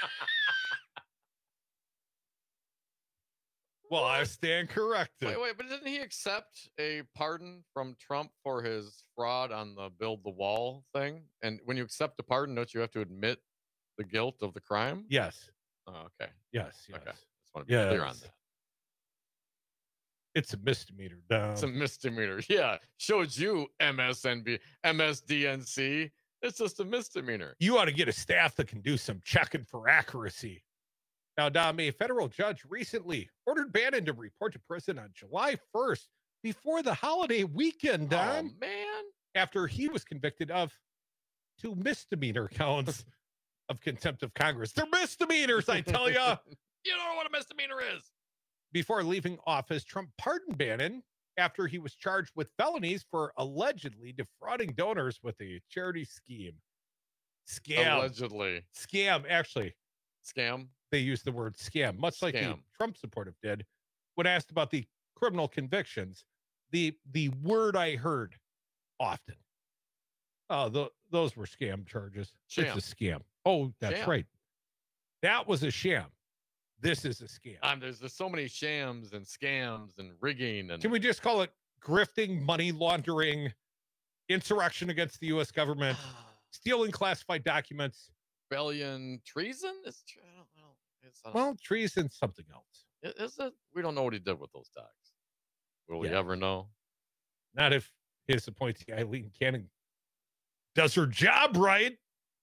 Well, I stand corrected. Wait, wait, but didn't he accept a pardon from Trump for his fraud on the build the wall thing? And when you accept a pardon, don't you have to admit the guilt of the crime? Yes. Oh, okay. Yes. yes. Okay. Just want to be clear on Yes. that. It's a misdemeanor. Down. It's a misdemeanor. Yeah. Showed you M S N B, M S D N C. It's just a misdemeanor. You ought to get a staff that can do some checking for accuracy. Now, Dom, a federal judge recently ordered Bannon to report to prison on July first before the holiday weekend, Dom. Oh, man. After he was convicted of two misdemeanor counts of contempt of Congress. They're misdemeanors, I tell you. You don't know what a misdemeanor is. Before leaving office, Trump pardoned Bannon after he was charged with felonies for allegedly defrauding donors with a charity scheme. Scam. Allegedly. Scam, actually. Scam? They used the word scam, much like Scam. the Trump supportive did. When asked about the criminal convictions, the the word I heard often, oh, the, those were scam charges. Sham. It's a scam. Oh, that's Sham. right. That was a sham. This is a scam. Um, there's, there's so many shams and scams and rigging. And Can we just call it grifting, money laundering, insurrection against the U S government, stealing classified documents? Rebellion, treason? It's, I don't know. It's, I don't Well, treason, something else. know. Is it? We don't know what he did with those docs. Will we Yeah. ever know? Not if his appointee, Eileen Cannon, does her job right.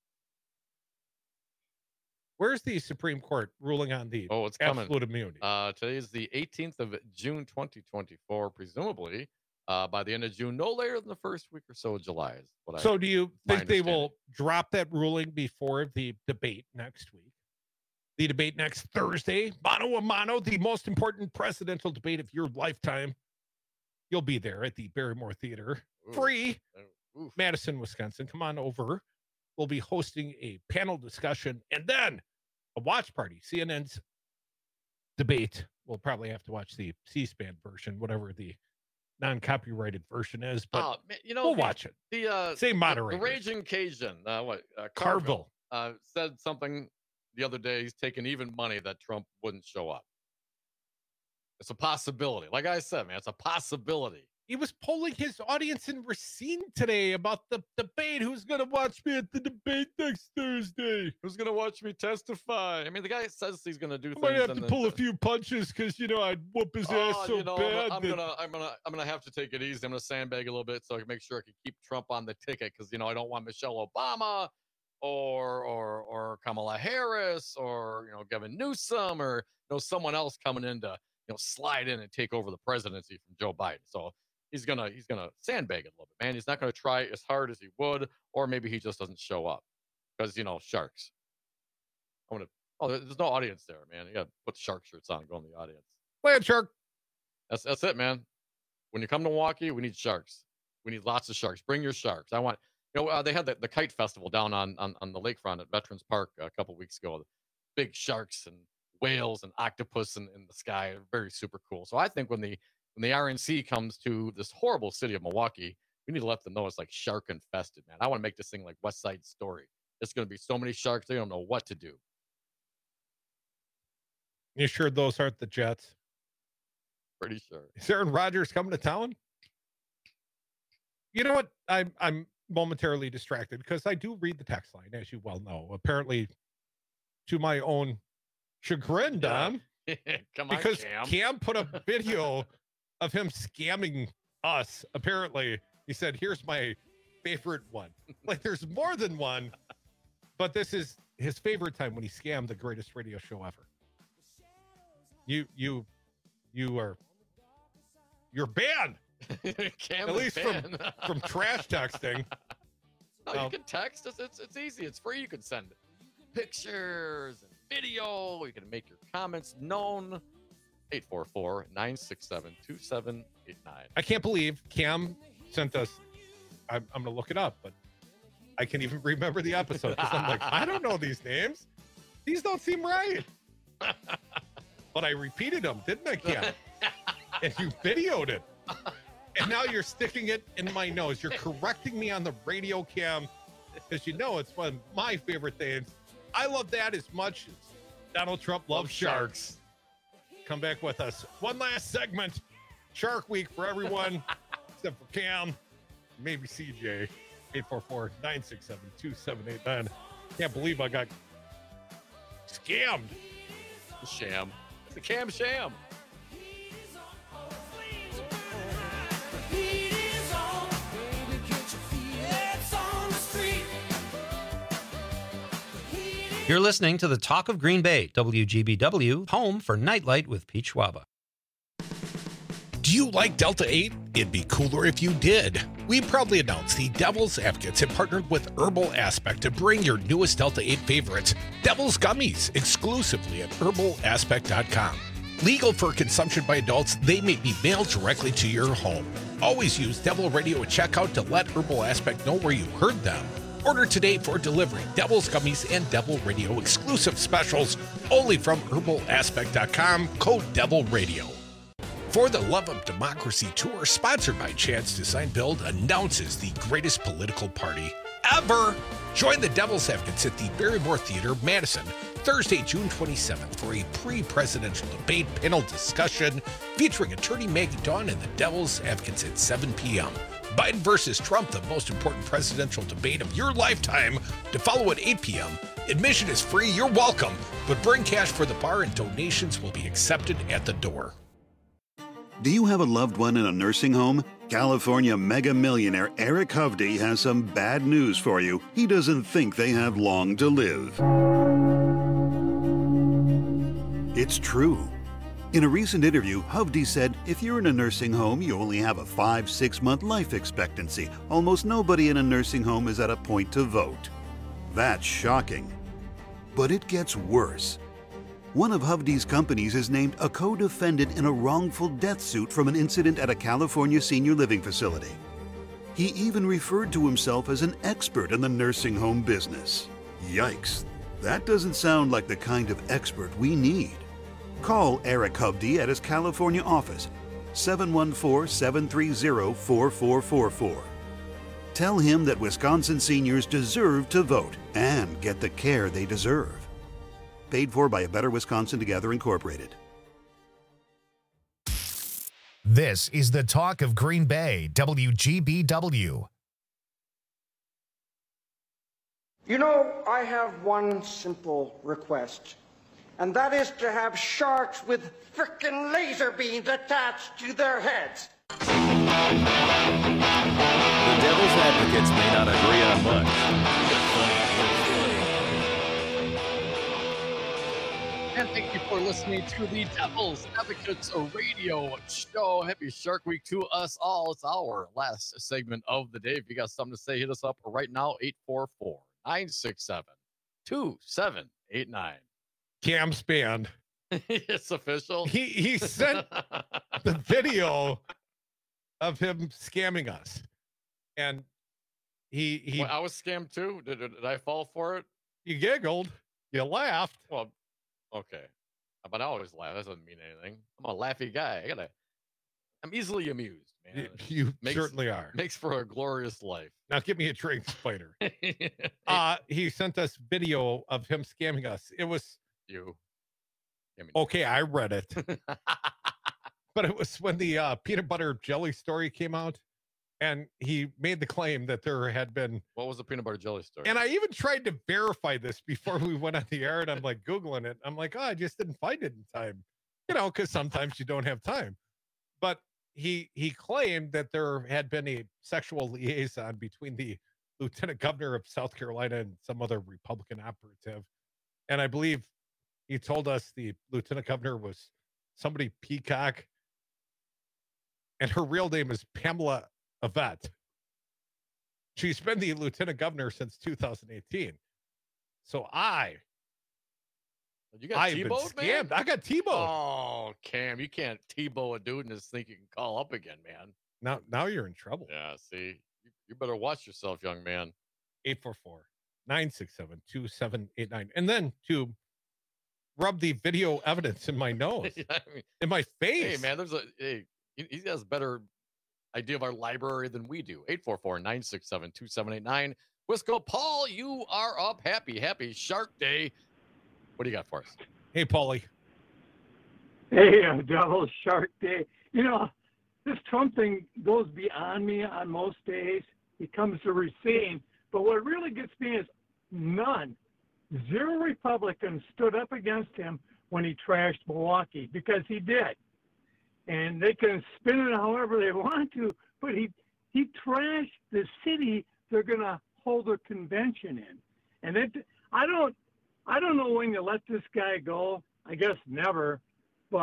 Where's the Supreme Court ruling on the Oh, it's absolute coming. immunity? Uh, today is the eighteenth of June, twenty twenty-four. Presumably, uh, by the end of June, no later than the first week or so of July. Is what So I, do you my think they understanding. will drop that ruling before the debate next week? The debate next Thursday, mano a mano, the most important presidential debate of your lifetime. You'll be there at the Barrymore Theater. Ooh. Free. Uh, oof. Madison, Wisconsin. Come on over. We'll be hosting a panel discussion and then a watch party. C N N's debate. We'll probably have to watch the C-SPAN version, whatever the non-copyrighted version is, but Oh, man, you know, we'll the- watch it. The uh, Same the- moderator. The Raging Cajun, uh, what uh, Carville. Carville, uh, said something the other day. He's taking even money that Trump wouldn't show up. It's a possibility. Like I said, man, it's a possibility. He was polling his audience in Racine today about the debate. Who's going to watch me at the debate next Thursday? Who's gonna watch me testify? I mean, the guy says he's gonna do I things. might have and to then- pull a few punches because, you know, I'd whoop his ass Oh, so you know, bad. I'm that- gonna, I'm gonna, I'm gonna have to take it easy. I'm gonna sandbag a little bit so I can make sure I can keep Trump on the ticket because you know I don't want Michelle Obama or or or Kamala Harris or you know Gavin Newsom or you know someone else coming in to you know slide in and take over the presidency from Joe Biden. So he's gonna he's gonna sandbag it a little bit, man. He's not gonna try as hard as he would, or maybe he just doesn't show up because you know sharks. I'm gonna. Oh, there- there's no audience there, man. You got to put shark shirts on, go in the audience. Land shark. That's that's it, man. When you come to Milwaukee, we need sharks. We need lots of sharks. Bring your sharks. I want. You know, uh, they had the, the kite festival down on, on on the lakefront at Veterans Park a couple weeks ago. Big sharks and whales and octopus in, in the sky. Very super cool. So I think when the when the R N C comes to this horrible city of Milwaukee, we need to let them know it's like shark infested, man. I want to make this thing like West Side Story. There's going to be so many sharks they don't know what to do. You sure those aren't the Jets? Pretty sure. Is Aaron Rodgers coming to town? You know what? I'm I'm momentarily distracted because I do read the text line, as you well know. Apparently, to my own chagrin, Don, Come on, because Cam. Cam put a video of him scamming us. Apparently, he said, "Here's my favorite one." Like, there's more than one, but this is his favorite time when he scammed the greatest radio show ever. You, you, you are, you're banned. Cam At is least from, banned. from trash texting. No, Oh. you can text. It's, it's it's easy. It's free. You can send pictures and video. You can make your comments known. eight four four, nine six seven, two seven eight nine. I can't believe Cam sent us. I'm, I'm going to look it up, but I can't even remember the episode because I'm like, I don't know these names. These don't seem right. But I repeated them, didn't I, Cam? And you videoed it. And now you're sticking it in my nose. You're correcting me on the radio, Cam, because you know it's one of my favorite things. I love that as much as Donald Trump loves Love sharks. Come back with us. One last segment. Shark Week for everyone, except for Cam, maybe C J. eight four four, nine six seven, two seven eight nine. Can't believe I got scammed. Sham. It's a Cam sham. You're listening to the Talk of Green Bay, W G B W, home for Nightlight with Pete Schwaba. Do you like Delta eight? It'd be cooler if you did. We proudly announce the Devil's Advocates have partnered with Herbal Aspect to bring your newest Delta eight favorites, Devil's Gummies, exclusively at herbal aspect dot com. Legal for consumption by adults, they may be mailed directly to your home. Always use Devil Radio at checkout to let Herbal Aspect know where you heard them. Order today for delivery. Devil's Gummies and Devil Radio exclusive specials only from herbal aspect dot com, code Devil Radio. For the Love of Democracy tour, sponsored by Chance Design Build, announces the greatest political party ever. Join the Devil's Advocates at the Barrymore Theater, Madison, Thursday, June twenty-seventh, for a pre-presidential debate panel discussion featuring attorney Maggie Dawn and the Devil's Advocates at seven p.m. Biden versus Trump, the most important presidential debate of your lifetime, to follow at eight p.m. Admission is free, you're welcome, but bring cash for the bar and donations will be accepted at the door. Do you have a loved one in a nursing home? California mega millionaire Eric Hovde has some bad news for you. He doesn't think they have long to live. It's true. In a recent interview, Hovde said, if you're in a nursing home, you only have a five, six month life expectancy. Almost nobody in a nursing home is at a point to vote. That's shocking. But it gets worse. One of Hovde's companies is named a co-defendant in a wrongful death suit from an incident at a California senior living facility. He even referred to himself as an expert in the nursing home business. Yikes, that doesn't sound like the kind of expert we need. Call Eric Hovde at his California office, seven one four, seven three zero, four four four four. Tell him that Wisconsin seniors deserve to vote and get the care they deserve. Paid for by A Better Wisconsin Together, Incorporated. This is the Talk of Green Bay, W G B W. You know, I have one simple request, and that is to have sharks with frickin' laser beams attached to their heads. The Devil's Advocates may not agree on much. And thank you for listening to the Devil's Advocates radio show. Happy Shark Week to us all. It's our last segment of the day. If you got something to say, hit us up right now, eight four four, nine six seven, two seven eight nine. Cam's banned. It's official. He he sent the video of him scamming us. And he he well, I was scammed too. Did, did I fall for it? You giggled. You laughed. Well, okay. But I always laugh. That doesn't mean anything. I'm a laughy guy. I gotta I'm easily amused, man. You, you makes, certainly are. Makes for a glorious life. Now give me a drink, Spider. uh he sent us video of him scamming us. It was you. Okay, I read it. But it was when the uh, peanut butter jelly story came out, and he made the claim that there had been. What was the peanut butter jelly story? And I even tried to verify this before we went on the air, and I'm like Googling it. I'm like, oh, I just didn't find it in time, you know, because sometimes you don't have time. But he he claimed that there had been a sexual liaison between the lieutenant governor of South Carolina and some other Republican operative, and I believe he told us the lieutenant governor was somebody Peacock. And her real name is Pamela Yvette. She's been the lieutenant governor since two thousand eighteen. So I, you got I've T-bowed, been man? scammed. I got T-bowed. Oh, Cam, you can't T-bow a dude and just think you can call up again, man. Now, now you're in trouble. Yeah, see, you, you better watch yourself, young man. eight four four, nine six seven, two seven eight nine. And then to rub the video evidence in my nose, Yeah, I mean, in my face. hey, man, there's a hey, he, he has a better idea of our library than we do. eight four four, nine six seven, two seven eight nine. Wisco Paul, you are up. Happy, happy Shark Day. What do you got for us? Hey, Paulie. Hey, uh, Devil Shark Day. You know, this Trump thing goes beyond me on most days. It comes to receding. But what really gets me is none, zero Republicans stood up against him when he trashed Milwaukee, because he did. And they can spin it however they want to, but he he trashed the city they're going to hold a convention in. And it, I don't I don't know when you let this guy go. I guess never. But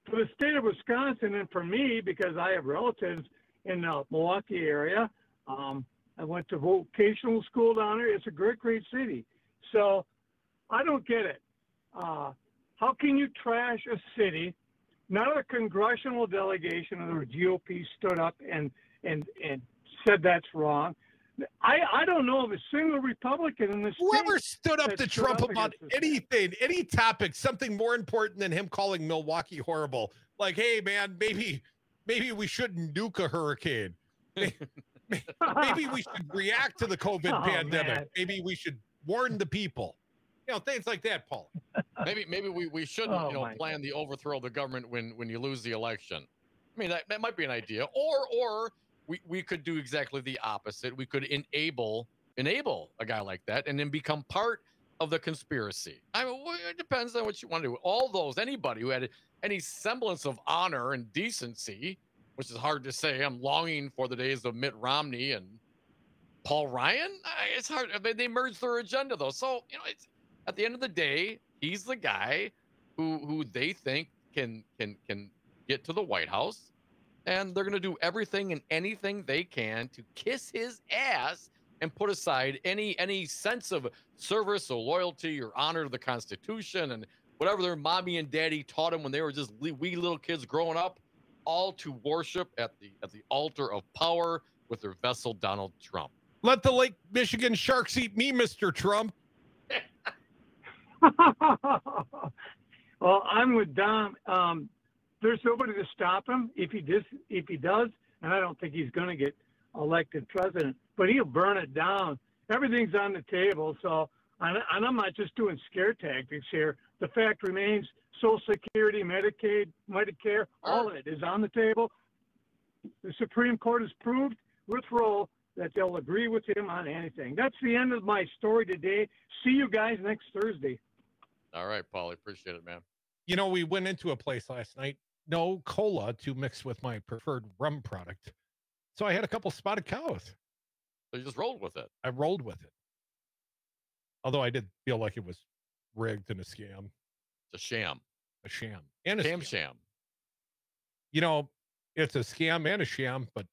for the state of Wisconsin, and for me, because I have relatives in the Milwaukee area, um, I went to vocational school down there. It's a great, great city. So I don't get it. Uh, how can you trash a city? Not a congressional delegation of the G O P stood up and, and, and said that's wrong. I, I don't know of a single Republican in this Whoever state stood up to Trump up about anything, any topic, something more important than him calling Milwaukee horrible. Like, hey, man, maybe maybe we shouldn't nuke a hurricane. Maybe we should react to the COVID Oh, pandemic. man. Maybe we should warn the people. You know, things like that, Paul. Maybe maybe we, we shouldn't Oh, you know my plan the overthrow of the government when when you lose the election. I mean that, that might be an idea. Or or we, we could do exactly the opposite. We could enable enable a guy like that and then become part of the conspiracy. I mean, well, it depends on what you want to do. All those anybody who had any semblance of honor and decency, which is hard to say. I'm longing for the days of Mitt Romney and Paul Ryan. I- It's hard. I mean, they merged their agenda though. So you know, it's at the end of the day, he's the guy who who they think can can can get to the White House, and they're going to do everything and anything they can to kiss his ass and put aside any any sense of service or loyalty or honor to the Constitution and whatever their mommy and daddy taught them when they were just wee wee little kids growing up, all to worship at the at the altar of power with their vessel Donald Trump. Let the Lake Michigan Sharks eat me, Mister Trump. Well, I'm with Dom. Um, there's nobody to stop him if he dis, if he does, and I don't think he's going to get elected president. But he'll burn it down. Everything's on the table. So, and, and I'm not just doing scare tactics here. The fact remains: Social Security, Medicaid, Medicare, all of it is on the table. The Supreme Court has proved with Roe that they'll agree with him on anything. That's the end of my story today. See you guys next Thursday. All right, Paul, I appreciate it, man. You know, we went into a place last night, no cola to mix with my preferred rum product. So I had a couple spotted cows. So you just rolled with it. I rolled with it. Although I did feel like it was rigged and a scam. It's a sham. A sham. And a Cam scam. sham. You know, it's a scam and a sham, but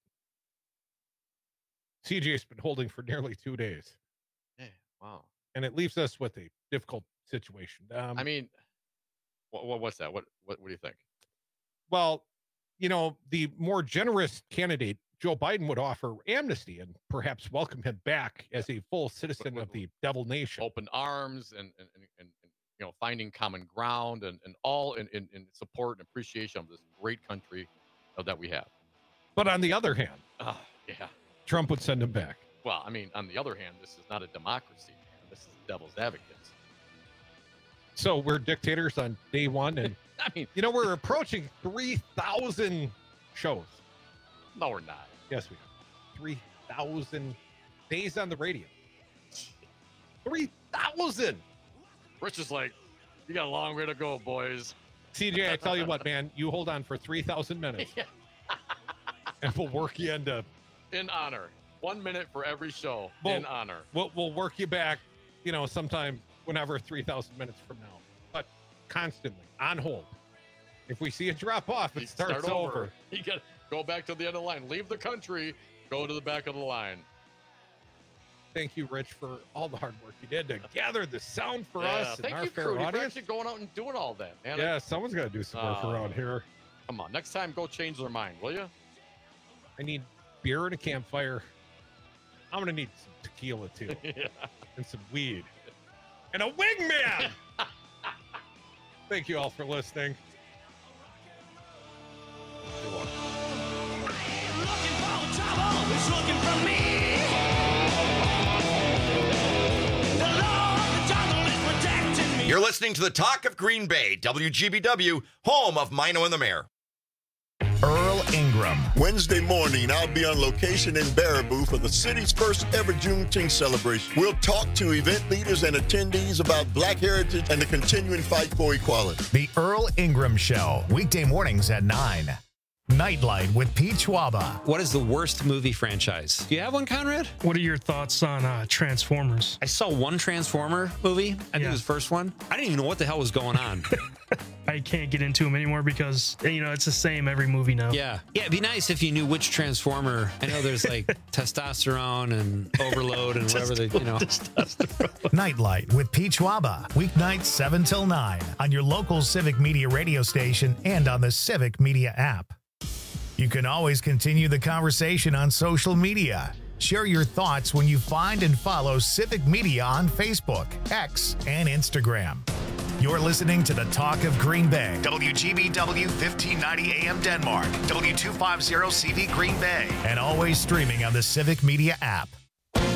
C J's been holding for nearly two days. Yeah, wow. And it leaves us with a difficult situation. Um, I mean, what, what what's that? What, what what do you think? Well, you know, the more generous candidate, Joe Biden, would offer amnesty and perhaps welcome him back as a full citizen With- of the devil nation. Open arms and and, and, and, and you know finding common ground and, and all in, in, in support and appreciation of this great country uh, that we have. But on the other hand, Oh, yeah. Trump would send him back. Well, I mean, on the other hand, this is not a democracy, man. This is devil's advocates. So we're dictators on day one. And, I mean, you know, we're approaching three thousand shows. No, we're not. Yes, we are. three thousand days on the radio. three thousand. Rich is like, you got a long way to go, boys. C J, I tell you what, man, you hold on for three thousand minutes. And we'll work you into. In honor. One minute for every show. We'll, in honor. We'll, we'll work you back, you know, sometime whenever three thousand minutes from now. But constantly, on hold. If we see a drop off, it You starts start over. You got to go back to the end of the line. Leave the country. Go to the back of the line. Thank you, Rich, for all the hard work you did to gather the sound for Yeah, us and thank our you, fair Crudy, for audience. actually going out and doing all that, man. Yeah, someone's got to do some work Oh. around here. Come on. Next time, go change their mind, will you? I need beer and a campfire. I'm going to need some tequila, too. Yeah. And some weed. And a wingman! Thank you all for listening. You're listening to the Talk of Green Bay, W G B W, home of Mino and the Mayor. Earl Ingram. Wednesday morning, I'll be on location in Baraboo for the city's first ever Juneteenth celebration. We'll talk to event leaders and attendees about Black heritage and the continuing fight for equality. The Earl Ingram Show, weekday mornings at nine. Nightlight with Pete Schwaba. What is the worst movie franchise? Do you have one, Conrad? What are your thoughts on uh, Transformers? I saw one Transformer movie. I think Yeah. it was the first one. I didn't even know what the hell was going on. I can't get into them anymore because, you know, it's the same every movie now. Yeah. Yeah, it'd be nice if you knew which Transformer. I know there's like testosterone and overload and whatever they, you know. Nightlight with Pete Schwaba. Weeknights seven till nine on your local Civic Media radio station and on the Civic Media app. You can always continue the conversation on social media. Share your thoughts when you find and follow Civic Media on Facebook, X, and Instagram. You're listening to the Talk of Green Bay. W G B W fifteen ninety A M Denmark. W two fifty C V Green Bay. And always streaming on the Civic Media app.